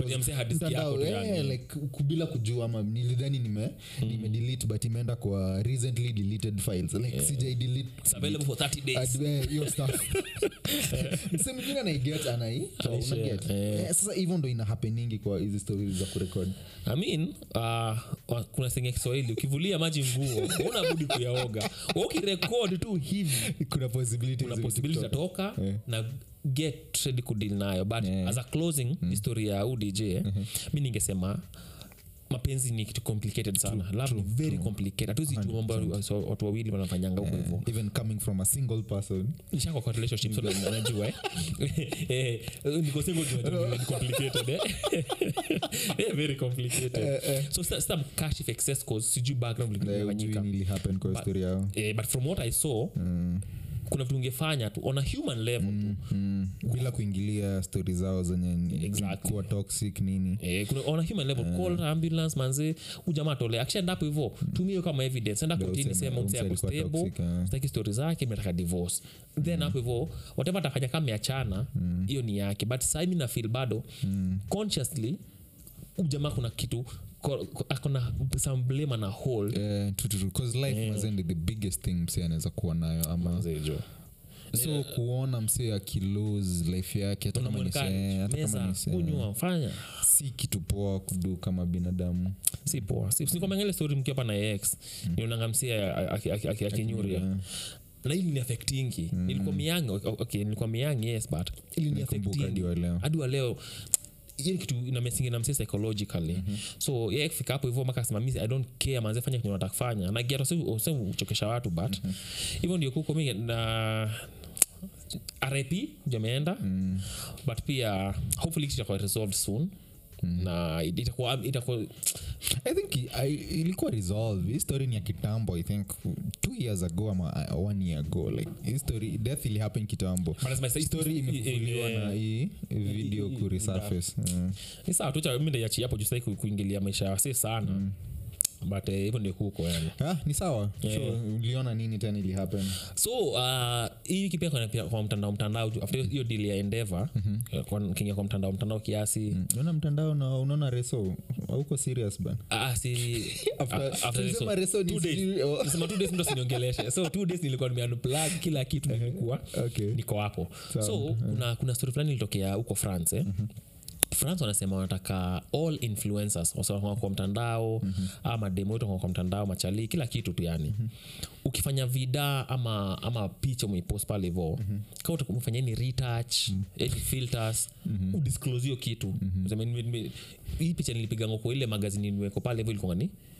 like kubila kujua ama nilidhani nime delete but imeenda kwa recently deleted files like sijai delete it's available for 30 days your stuff mseme mwingine na get anai una get sasa hivyo ndo ina happening kwa hizi stories za kurecord I mean kuna senye Kiswahili ukivulia maji nguo una budi kuyaoga ukirecord tu hivi kuna possibility toka na get ready kudeal nayo but as a closing story ya udj mimi ningesema mapenzi ni kitu complicated sana love ni very complicated hatuwezi tu mambo watu wawili wanafanyanga huko hivyo even coming from a single person nishako kwa relationship so najua niko single ni complicated very complicated so some cash if excess cause siju background ilifanyika really happen kwa story yao but from what I saw kuna vitu ungefanya tu on a human level bila kuingilia stories zao zenye kuwa toxic nini kuna on a human level call ambulance manze ujamaa tole akishaenda hapo hivyo tumie kama evidence enda kotini sema mse yako stable staki stories zake mtaka divorce then hapo hivyo whatever atafanya kama ameachana hiyo ni yake but sasa mimi na feel bado consciously ujamaa kuna kitu akona some blame na hold because life mazende the biggest thing mse anaweza kuwa nayo ama zejo so kuona mse akilose life yake hata kama ni kunywa fanya si kitu poa kudu kama binadamu si poa si kwa mangele story mkiwa hapa na ex nionanga mse akinyuria na ili ni affectingi nilikuwa miang yes but ili ni affectingi hadi wa leo hiyo kitu ina messing na mse psychologically so yeye kufika hapo hivyo maka simamizi I don't care manze fanya kitu unataka kufanya na get useme uchokesha watu but hivyo ndio kuko mimi na RIP jameenda but pia hopefully itakuwa resolved soon na itakuwa I think ilikuwa resolve history ni ya kitambo I think 2 years ago ama 1 year ago like history death ili happen kitambo story imefufuliwa na hii video ku resurface ni sawa tuacha mimi ndaiachi hapo just like kuingilia maisha ya wase sana but hivyo ndio kuko yani ni sawa so uliona nini tena ili happen so hii kipia kwa mtandao after hiyo deal ya Endeavor kwa kinga kwa mtandao kiasi unaona mtandao na unaona reso huko serious bana si after reso ni sema 2 days ndo siniongeleshe so 2 days nilikuwa nimeunplug kila kitu nilikuwa niko hapo so kuna story fulani ilitokea huko France France wanasema wanataka all influencers wasio kwa mtandao ama demo yetu kwa mtandao machali kila kitu tu yani ukifanya vida ama picha umeipost pale hivyo kama utakufanya ni retouch edit filters udisclose hiyo kitu sema hii picha nilipiga ngoko ile magazine niweko pale hivyo ilikuwa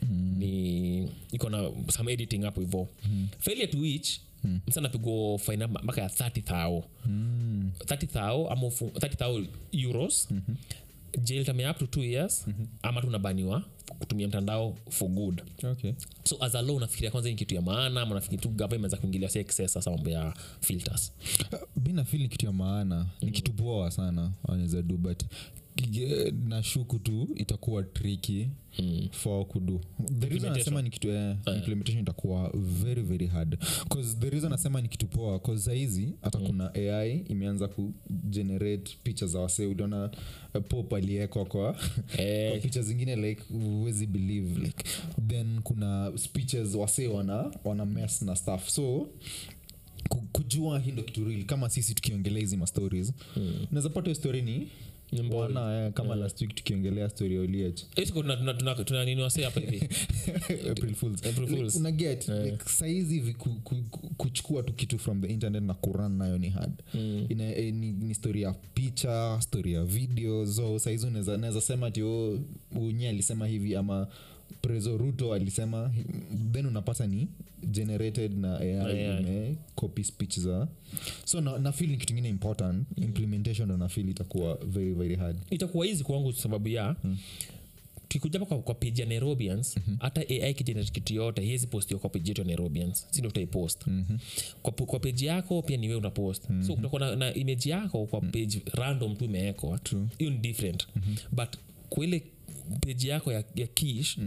ni iko na some editing hapo hivyo failure to which msana pigo fine mpaka ya 30,000 30,000 ama 30,000 euros jail time up to 2 years ama tunabaniwa kutumia mtandao for good so as a law nafikiria kwanza ni kitu ya maana ama nafikiri tu government imeanza kuingilia excess sasa mambo ya filters bina feel kitu ya maana ni kitu poa sana wanaweza do but na shuku tu itakuwa tricky for kudu the reason nasema ni kitu implementation itakuwa very very hard because the reason nasema ni kitu poa because saizi hata kuna AI imeanza ku generate pictures za wase uliona pop alieko kwa pictures zingine like huwezi believe like then kuna speeches wase wana mess na stuff so kujua hii ndo kitu real kama sisi tukiongelea hizi ma stories unaweza pata story ni mbona kama last week tukiongelea story ya Oliech hizo tuna nini wase hapa hivi April Fools una get like saizi kuchukua tu kitu from the internet na kurun nayo ni hard ni story ya picha story ya video so saizi unaweza sema ati unye alisema hivi ama Prezo Ruto alisema then unapata ni generated na AI copy speech za so na feel kitu kingine important implementation na feel itakuwa very very hard itakuwa easy kwangu sababu ya tukikuja kwa page ya Nairobians hata AI kigenerate kitu yote hizi post hiyo kwa page yetu ya Nairobians si ndio utaipost kwa page yako pia ni wewe unapost so kutakuwa na image yako kwa page random tu imewekwa hiyo ni different but kwa ile page yako ya Kish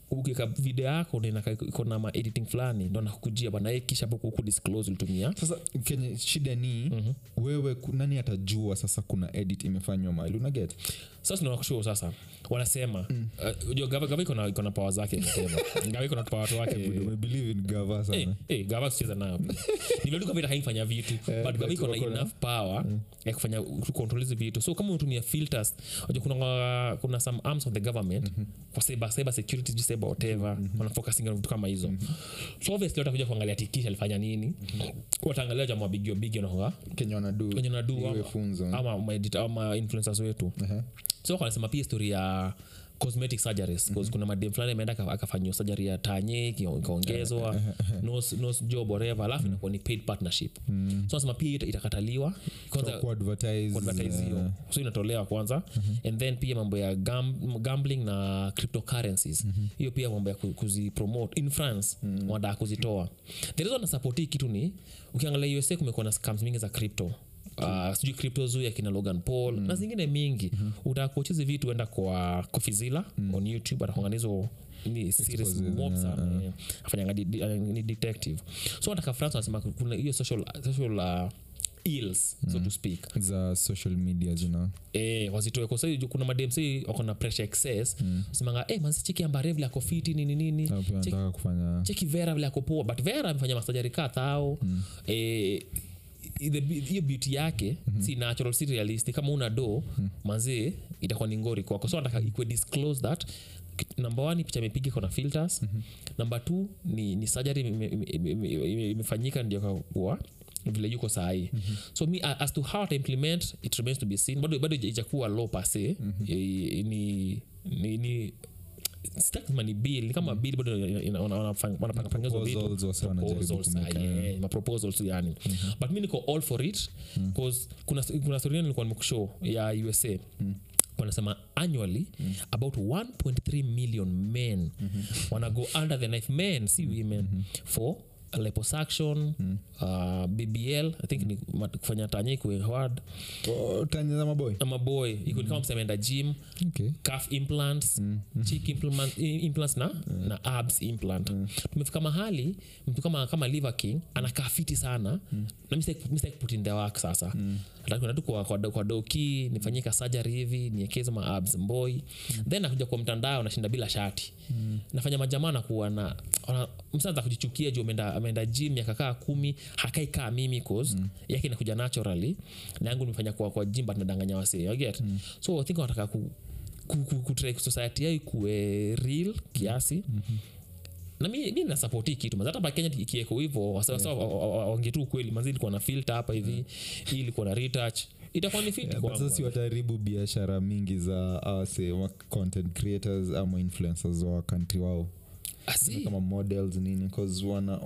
ukika video yako na iko na ma editing fulani ndo nakujia bana kisha hapo ku disclose ulitumia. Sasa kenye shida ni wewe nani atajua sasa kuna edit imefanywa mahali una get. Sasa tunakushow sasa wanasema unajua gava iko na power zake nasema gava iko na power wake. We believe in gava sana. Gava sicheza nayo. Ni vile gava haifanya vitu but gava iko na enough power ya kufanya control hizo vitu. So kama unatumia filters unajua kuna some arms of the government kwa cyber security cyber whatever wana focusing on vitu kama hizo. So obviously watakuja kuangalia tikisha alifanya nini. Wataangalia jamaa big na Kenya wanadu ama editor ama influencers wetu. So kwa nasema pia story ya cosmetic surgeries because kuna madem fulani ameenda akafanywa surgery ya tanye ikaongezwa nose job whatever alafu inakuwa ni paid partnership. So nasema pia itakataliwa kwanza ku advertise hiyo. So inatolewa kwanza and then pia mambo ya gambling na cryptocurrencies hiyo pia mambo ya kuzipromote in France wanataka kuzitoa. The reason na support kitu ni ukiangalia USA kumekuwa na scams mingi za crypto. Sijui crypto zoo ya kina Logan Paul na zingine mingi. Utakochizi vitu enda kwa Kofizila on YouTube atakuanganizo ni series mob sana afanya ni detective. So nataka France anasema kuna hiyo social ills so to speak za social media zina wazitoe kwa sababu kuna madem sasa wako na pressure excess semanga manzi cheki amba vile yako fit nini nataka kufanya cheki Vera vile yako poa but Vera amefanya masajari kadhaa hiyo beauty yake si natural si realistic kama una do manzi itakuwa ni ngori kwako. So nataka ikwe disclose that number 1 picha imepiga kuna filters number 2 ni surgery imefanyika ndio kwa vile yuko sahi. So me as to how to implement it remains to be seen bado ijakuwa law per se ni stack money bill kama bill bado wanapanga hizo vitu ma proposals yani but mimi niko all for it because kuna story nilikuwa nimekushow ya USA wanasema annually about 1.3 million men wanna go under the knife, men see women for liposuction BBL I think ni kufanya tanye kwa hard tanye za maboy iko kama msemeenda gym calf implants cheek implants na abs implant. Tumefika mahali mtu kama Liver King anakaa fiti sana na mistake put in the work sasa atakwenda tu kwa doki nifanyika surgery hivi niekeze ma abs boy then nakuja kwa mtandao nashinda bila shati nafanya majamaa na kuwa na msasa kujichukia juu ameenda gym yakakaa 10 hakai kama mimi cause yake inakuja naturally na yangu nimefanya kwa gym but nadanganya wase you get so I think wanataka ku try society yao kuwe real kiasi na mimi na support kitu hata pa Kenya ikieko hivyo wasa wangetu kweli manzi ilikuwa na filter hapa hivi hii ilikuwa na retouch itakuwa ni fit kwa sasa si wataribu biashara mingi za content creators ama influencers wa country wao kama models nini because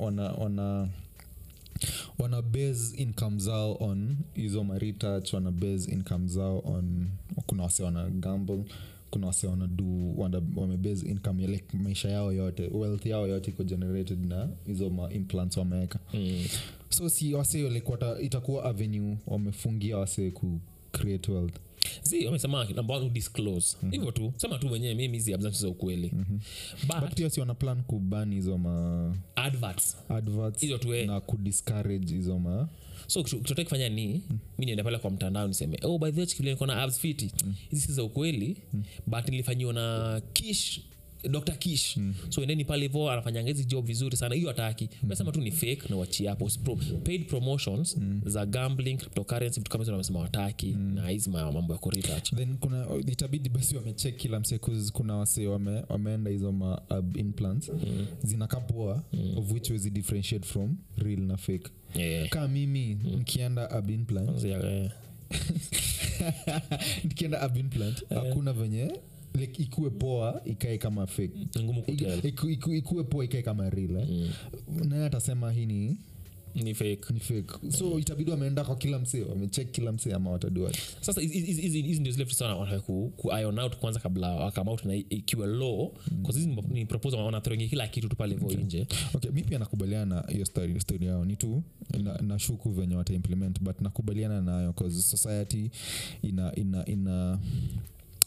wana base income zao on hizo retouch wana base income zao on kuna wase wana gamble kuna wase wame base income like maisha yao yote wealth yao yote iko generated na hizo implants wameweka so si wase like itakuwa avenue wamefungia wase ku create wealth. Wamesema number 1 disclose hivyo tu sema tu wenyewe mimi hizi absence za ukweli but pia si wana plan kubani hizo adverts hizo tu na ku discourage hizo so tutaki kufanya ni mimi nienda pale kwa mtandao niseme by the way niko na abs fit hizi si za ukweli but nilifanywa na Dr. Kish so endeni pale hivyo anafanya hizi job vizuri sana hiyo hataki unasema tu ni fake na wachi hapo paid promotions za gambling cryptocurrency vitu kama hizo wanasema wataki na hizi mambo ya retouch then kuna itabidi basi wamecheck kila msekuzi kuna wase wameenda hizo ab implants zinakapoa of which was differentiate from real na fake kama mimi nikienda ab implant nikienda ab implant hakuna venye like ikuwe poa ikae kama fake ngumu kutell ikuwe poa ikae kama real na atasema hii ni fake so itabidi wameenda kwa kila msee wamecheck kila msee ama watadua sasa hizi ndio left sana wanataka ku iron out kwanza kabla wakama out na ikiwa low because hizi ni proposal wanathrowing kila kitu tu pale nje. Okay mimi pia nakubaliana na hiyo story yao ni tu na shuku venye wata implement but nakubaliana nayo because society ina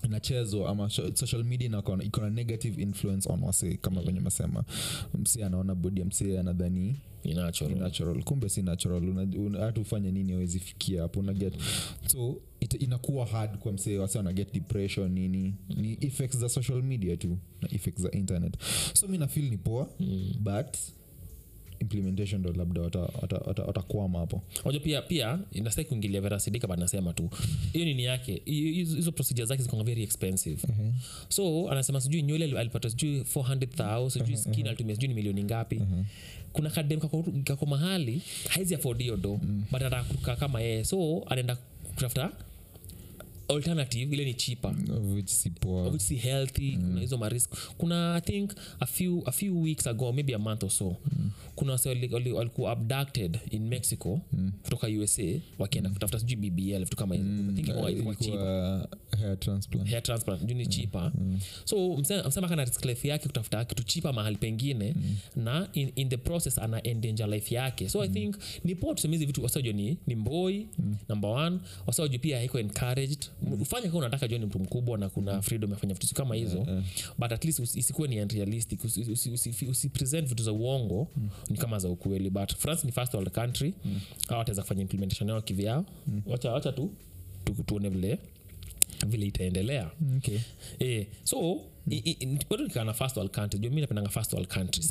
inachezwa ama social media iko na negative influence on wase kama venye masema msi anaona body ya msi anadhani natural kumbe si natural hata ufanye nini hawezi fikia hapo una get so inakuwa hard kwa msi wase wana get depression nini ni effects za social media tu na effects za internet so mimi na feel ni poa but implementation ndo labda watakwama hapo. Unajua pia inastahili kuingilia Vera Sidika bado nasema tu. Hiyo nini yake? Hizo procedures zake ziko very expensive. So anasema sijui nywele alipata sijui 400,000, sijui skin alitumia sijui ni milioni ngapi. Kuna kadem kako mahali haizi afford hiyo do but atakuka kama yeye. So anaenda kutafuta alternative ile ni cheaper which si healthy kuna hizo marisk kuna I think a few weeks ago maybe a month or so kuna wase walikuwa abducted in Mexico kutoka USA wakienda kutafuta sijui BBL vitu kama hizo I think ilikuwa cheaper hair transplant ni cheaper so msema kana risk life yake kutafuta kitu cheaper mahali pengine na in the process ana endanger life yake so I think ni pot semizi vitu wasajua ni mboi number 1 wasajua pia haiko encouraged ufanye kama unataka jua ni mtu mkubwa na kuna freedom ya kufanya vitu kama hizo but at least isikuwe ni unrealistic usipresent vitu za uongo ni kama za ukweli but France ni first world country hawataweza kufanya implementation yao kivyao acha tu tuone vile itaendelea so bado nikana first world country mimi napendanga first world countries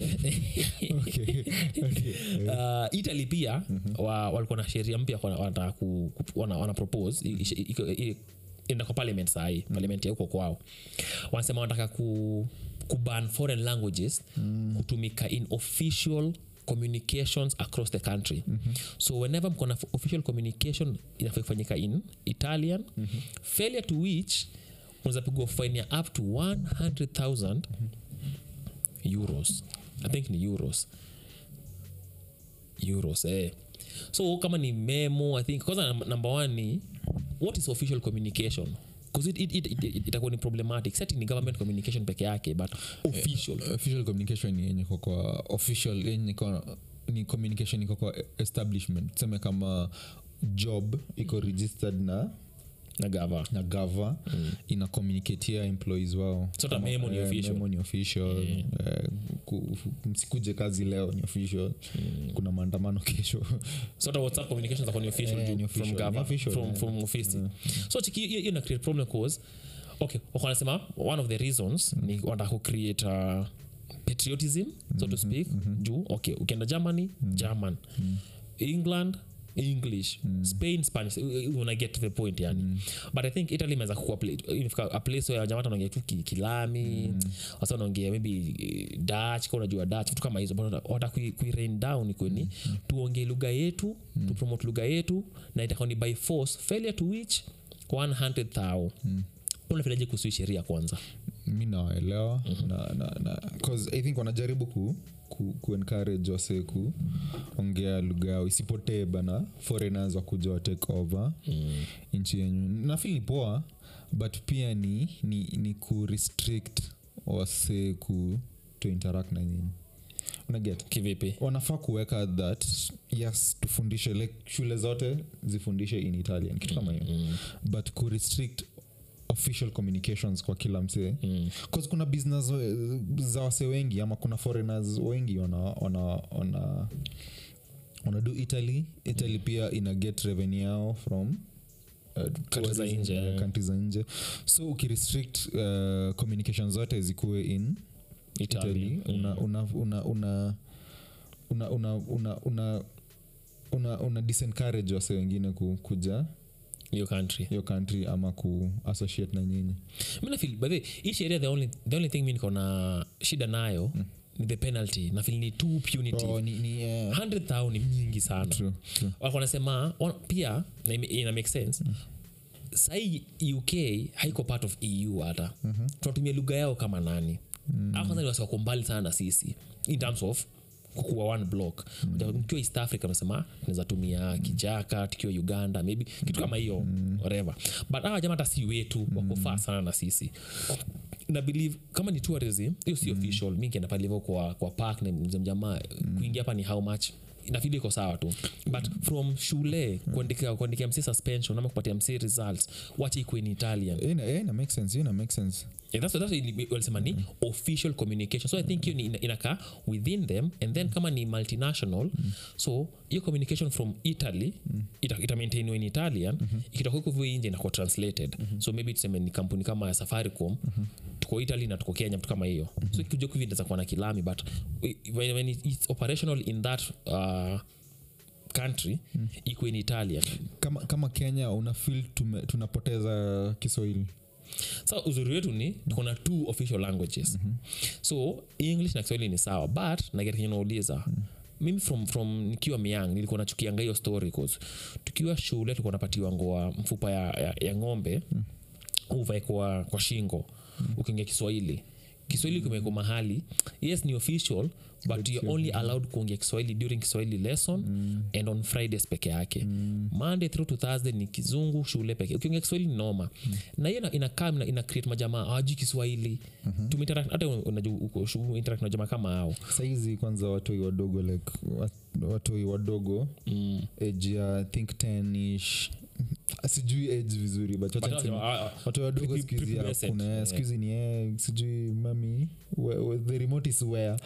Italy pia walikuwa na sheria mpya wanataka wana propose enda kwa parliament sahi parliament ya huko kwao wanasema wanataka ban foreign languages kutumika in official communications across the country so whenever mkona official communication inafanyika in Italian failure to which unaweza pigwa fine ya up to 100,000 euros I think ni euros so kama ni memo I think kwanza number 1 ni what is official communication because itakuwa ni problematic setting ni government communication peke yake but official communication ni yenye kwa official yenye ni communication iko kwa establishment tuseme kama job iko registered na gava ina communicatea employees wao so memo ni official msikuje kazi leo ni official kuna maandamano kesho so WhatsApp communications are official from gava from office so hiyo ina create problem cause okay wanasema one of the reasons ni wanataka create patriotism so to speak juu okay ukienda Germany German England English Spain Spanish when I get to the point yani but I think Italy imeweza kuwa a place where jamaa wanaongea tu kilami wasa wanaongea maybe Dutch kwa unajua Dutch vitu kama hizo but wata ku rain down kweni tuongee lugha yetu tu promote lugha yetu na itakuwa ni by force failure to which 100,000 unafilaje kuhusu sheria kwanza mimi naelewa na cause I think wanajaribu ku encourage wase kuongea lugha yao isipotee bana foreigners wakuja take over nchi yenu na feel ni poa but pia ni ku restrict wase to interact na nyinyi unaget kivipi wanafaa kuweka that yes tufundishe like shule zote zifundishe in Italian kitu kama hiyo but ku restrict official communications kwa kila msee cause kuna business za wase wengi ama kuna foreigners wengi wana do Italy pia ina get revenue yao from countries za nje so ukirestrict communications zote zikuwe in Italy una disencourage wase wengine kuja your country ama ku associate na nyinyi mimi na feel by the hii sheria the only thing mimi niko na shida nayo ni the penalty na feel ni too punitive 100,000 ni nyingi sana true. Wako nasema pia ina make sense sai UK haiko part of EU hata tunatumia lugha yao kama nani au kwanza ni wako mbali sana na sisi in terms of kuwa one block mkiwa East Africa nasema tunaweza tumia Kijaka tukiwa Uganda maybe kitu kama hiyo whatever but hawa jamaa hata si wetu wako far sana na sisi na believe kama ni tourism hiyo si official mimi kienda pale hivyo kwa park na mjamaa kuingia hapa ni how much inafili iko sawa tu but from shule kuandikia msi suspension ama kupatia msi results wacha iko in Italian ina make sense that's walisema ni official communication so I think hiyo inaka within them and then kama ni multinational so hiyo communication from Italy ita maintain in Italian ikitoka huko hivyo nje inakuwa translated so maybe tuseme ni kampuni kama ya Safaricom tuko Italy na tuko Kenya mtu kama hiyo so ikija hivi inaweza kuwa na kilami but when it's operational in that country iko in Italian kama Kenya una feel tunapoteza Kiswahili so uzuri wetu ni tuko na 2 official languages so English na Kiswahili ni sawa but na get kinauliza mimi from nikiwa myang nilikuwa nachukianga hiyo story cause tukiwa shule tulikuwa napatiwa ngoa mfupa ya ng'ombe uvae kwa shingo ukiingia Kiswahili kumeko mahali yes ni official but you're only allowed kuongea Kiswahili during Kiswahili lesson and on Fridays peke yake Monday through to Thursday ni kizungu shule peke ukiongea Kiswahili ni noma na hiyo ina create majamaa hawajui Kiswahili tumeinteract hata unajua uko interact na jamaa kama hao saizi kwanza watu wadogo like watu wadogo age ya think 10ish sijui age vizuri but watu wadogo sikizi ni sijui mami the remote is where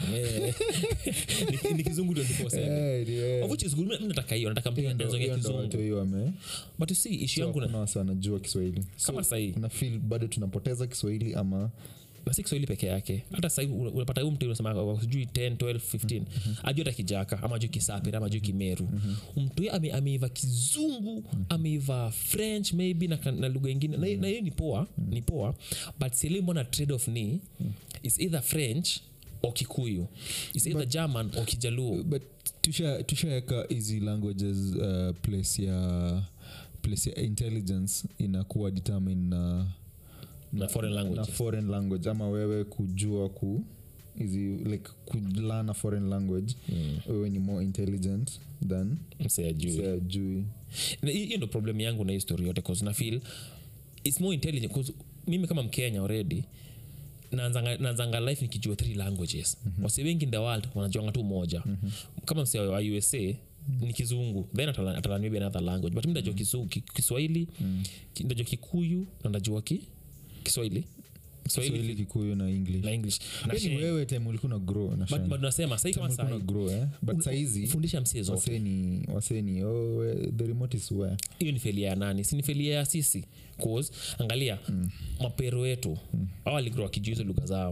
ni kizungu 24/7 of which is good mimi nataka hiyo nataka mpige ndezongea kizungu but you see issue yangu na sana najua Kiswahili kama sahi na feel bado tunapoteza Kiswahili ama basi Kiswahili peke yake hata sasa unapata huyu mtu unasema sijui 10 12 15 ajua hata Kijaka ama ajua Kisapira ama ajua Kimeru mtu ameiva Kizungu ameiva French maybe na lugha nyingine na hiyo ni poa but sile mbona trade off ni is either French or Kikuyu is either German or Kijaluo but tushaweka hizi languages place ya intelligence inakuwa determine na foreign language ama wewe kujua hizi like learn a foreign language wewe ni more intelligent than msajui na hiyo ndio problem yangu na history yote cause na feel it's more intelligent cause mimi kama Mkenya already naanzanga life nikijua 3 languages wasi wengi in the world wanajua tu moja kama msee wa USA ni Kizungu then atalani maybe another language but mimi najua Kiswahili najua Kikuyu na najua Kiswahili Kikuyu na English yani wewe time ulikuwa na grow na shamba but nasema sasa kama sasa grow but saizi fundisha msee zote waseni the remote is where hiyo ni failure ya nani si ni failure ya sisi cause angalia mapero wetu hao waligrow wakijuza lugha zao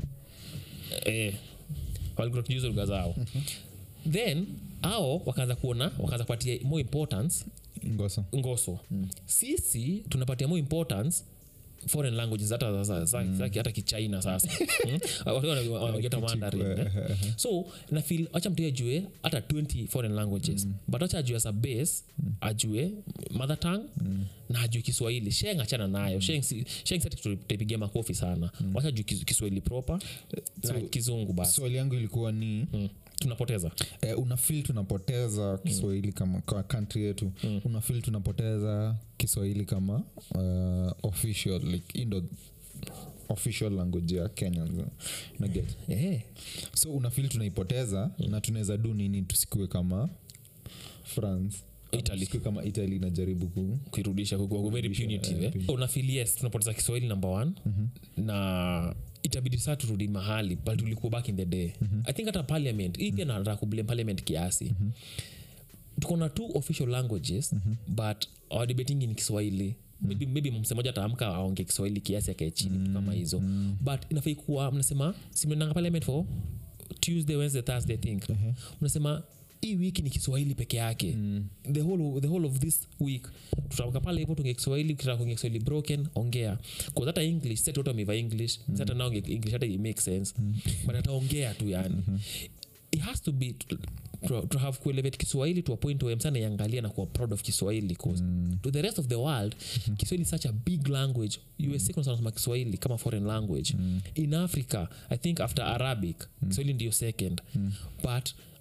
waligrow wakijuza lugha zao then hao wakaanza kupatia more importance ngoso sisi tunapatia more importance foreign languages hata Kichina sasa watu wanaongea Mandarin so na feel acha mtu ajue hata 20 foreign languages but acha ajue as a base ajue mother tongue na ajue Kiswahili sheng achana nayo sheng sasa tutapigia makofi sana acha ajue Kiswahili proper na Kizungu basi swali yangu ilikuwa ni tunapoteza una feel tunapoteza Kiswahili kama kwa country yetu una feel tunapoteza Kiswahili kama official like indo official language ya Kenya na get so una feel tunaipoteza na tunaweza do nini tusikue kama France Italy kama Italy inajaribu kuirudisha kwa very punitive una feel yes tunapoteza Kiswahili number 1 na itabidi sasa turudi mahali but tulikuwa back in the day I think hata parliament hii pia nataka kublame parliament kiasi tuko na 2 official languages but our debating in Kiswahili maybe mmoja ataamka aongee Kiswahili kiasi akae chini kama hizo but inafai kuwa mnasema simnanga parliament for Tuesday Wednesday Thursday I think mnasema hii wiki ni Kiswahili peke yake the whole of this week tutaamka pale hapo tunge Kiswahili kuongea Kiswahili broken ongea kwa hata English set auto ameva English hata now English hata it makes sense but ataongea tu yani it has to be to have to elevate Kiswahili to a point where msana yangalia na kuwa proud of Kiswahili because to the rest of the world Kiswahili is such a big language USA kuna sana Kiswahili kama foreign language in Africa I think after Arabic Kiswahili ndio second but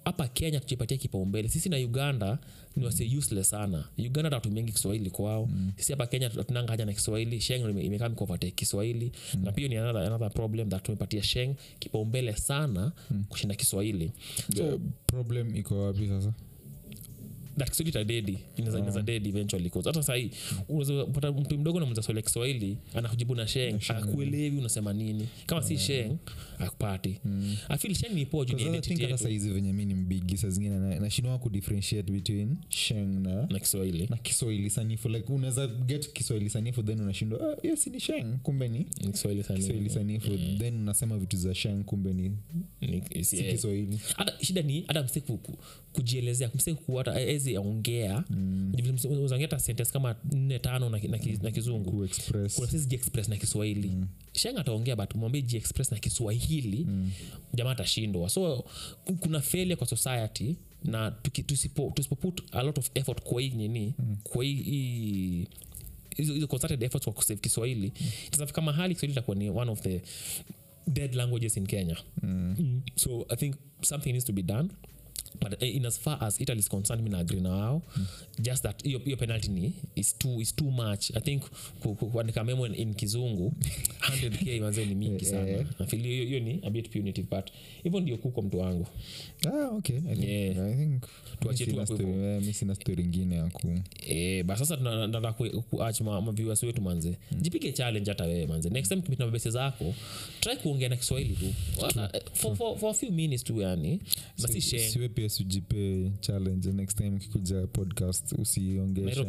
hapa Kenya tujipatie kipaumbele. Sisi na Uganda ni wase useless sana. Uganda hatutumiangi Kiswahili kwao. Sisi hapa Kenya tunanga haja na Kiswahili. Sheng imekaa mikovertake Kiswahili. Na pia ni another problem that tumepatia Sheng kipaumbele sana kushinda Kiswahili. So problem iko wapi sasa? That Kiswahili tadedi inaweza dead eventually because hata sasa hii unapata mtu mdogo na mwanza Kiswahili anakujibu na Sheng akuelewi unasema nini kama si Sheng akupati. I feel Sheng ni poa juu ni identity yetu. Sasa hizi venye mimi ni mbigi saa zingine na shindwa ku differentiate between Sheng na Kiswahili sanifu. Like unaweza get Kiswahili sanifu then unashindwa yes ni Sheng kumbe ni Kiswahili sanifu then unasema vitu za Sheng kumbe ni Kiswahili. Hata shida ni hata msiku kujielezea msiku hata ezi ongea uzangia hata sentence kama 4-5 na Kizungu kuna sisi express na Kiswahili. Sheng ataongea but mwambie express na Kiswahili jamaa atashindwa. So kuna failure kwa society na tusipoput a lot of effort kwa hii nini kwa hii hizo concerted efforts kwa kusave Kiswahili itafika mahali Kiswahili itakuwa ni one of the dead languages in Kenya. So I think something needs to be done. But in as far as Italy is concerned, I agree now. Just that your penalty is too much. I think kuandika memo in Kizungu 100k manze ni mingi sana. I feel hiyo ni a bit punitive but even ndio kuko mtu wangu. Okay. I think tuache tu hapo. Mimi sina story nyingine ya ku. Basi sasa tunataka kuacha ma viewers wetu manze. Jipige challenge hata wewe manze. Next time tukipita mabese zako, try kuongea na Kiswahili tu. For a few minutes tu yani. Basi share. Siwe pia sujipe challenge next time kikuja podcast usiongesha.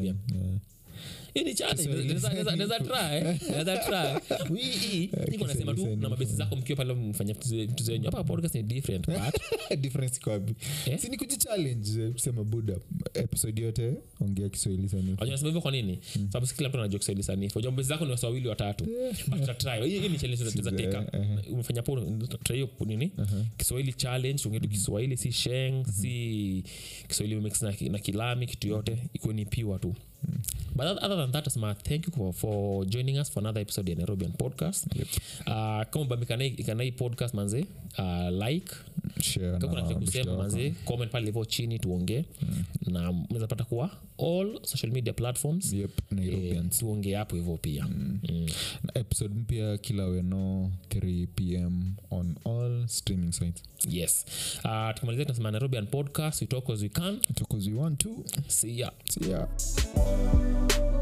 Ini challenge naweza try niko nasema tu na mabesi zako mkiwa pale mfanya vitu zenyu hapa podcast ni different but difference kwa wapi si ni kuji challenge kusema buda episode yote ongea Kiswahili sanifu. Unajua hivyo kwa nini? Sababu kila mtu anajua Kiswahili sanifu. Unajua mabesi zako ni waswahili watatu but try hii ni challenge za take up umefanya hapo try hiyo nini Kiswahili challenge ongea tu Kiswahili si Sheng si Kiswahili mix na Kilami kitu yote iko ni pure tu. But other than that, thank you for joining us for another episode of the Nairobian podcast. Kama bamekana hii podcast manze, like, share kama unataka kusema manze, comment pale hapo chini tuongee. Na mnaweza pata kwa all social media platforms. Nairobians. Tuongee hapo hivyo pia. Na episode mpya kila weno 3 p.m. on all streaming sites. Yes. Tukimalizia tunasema Nairobian podcast, we talk as we can. Talk as we want to. See ya. See ya.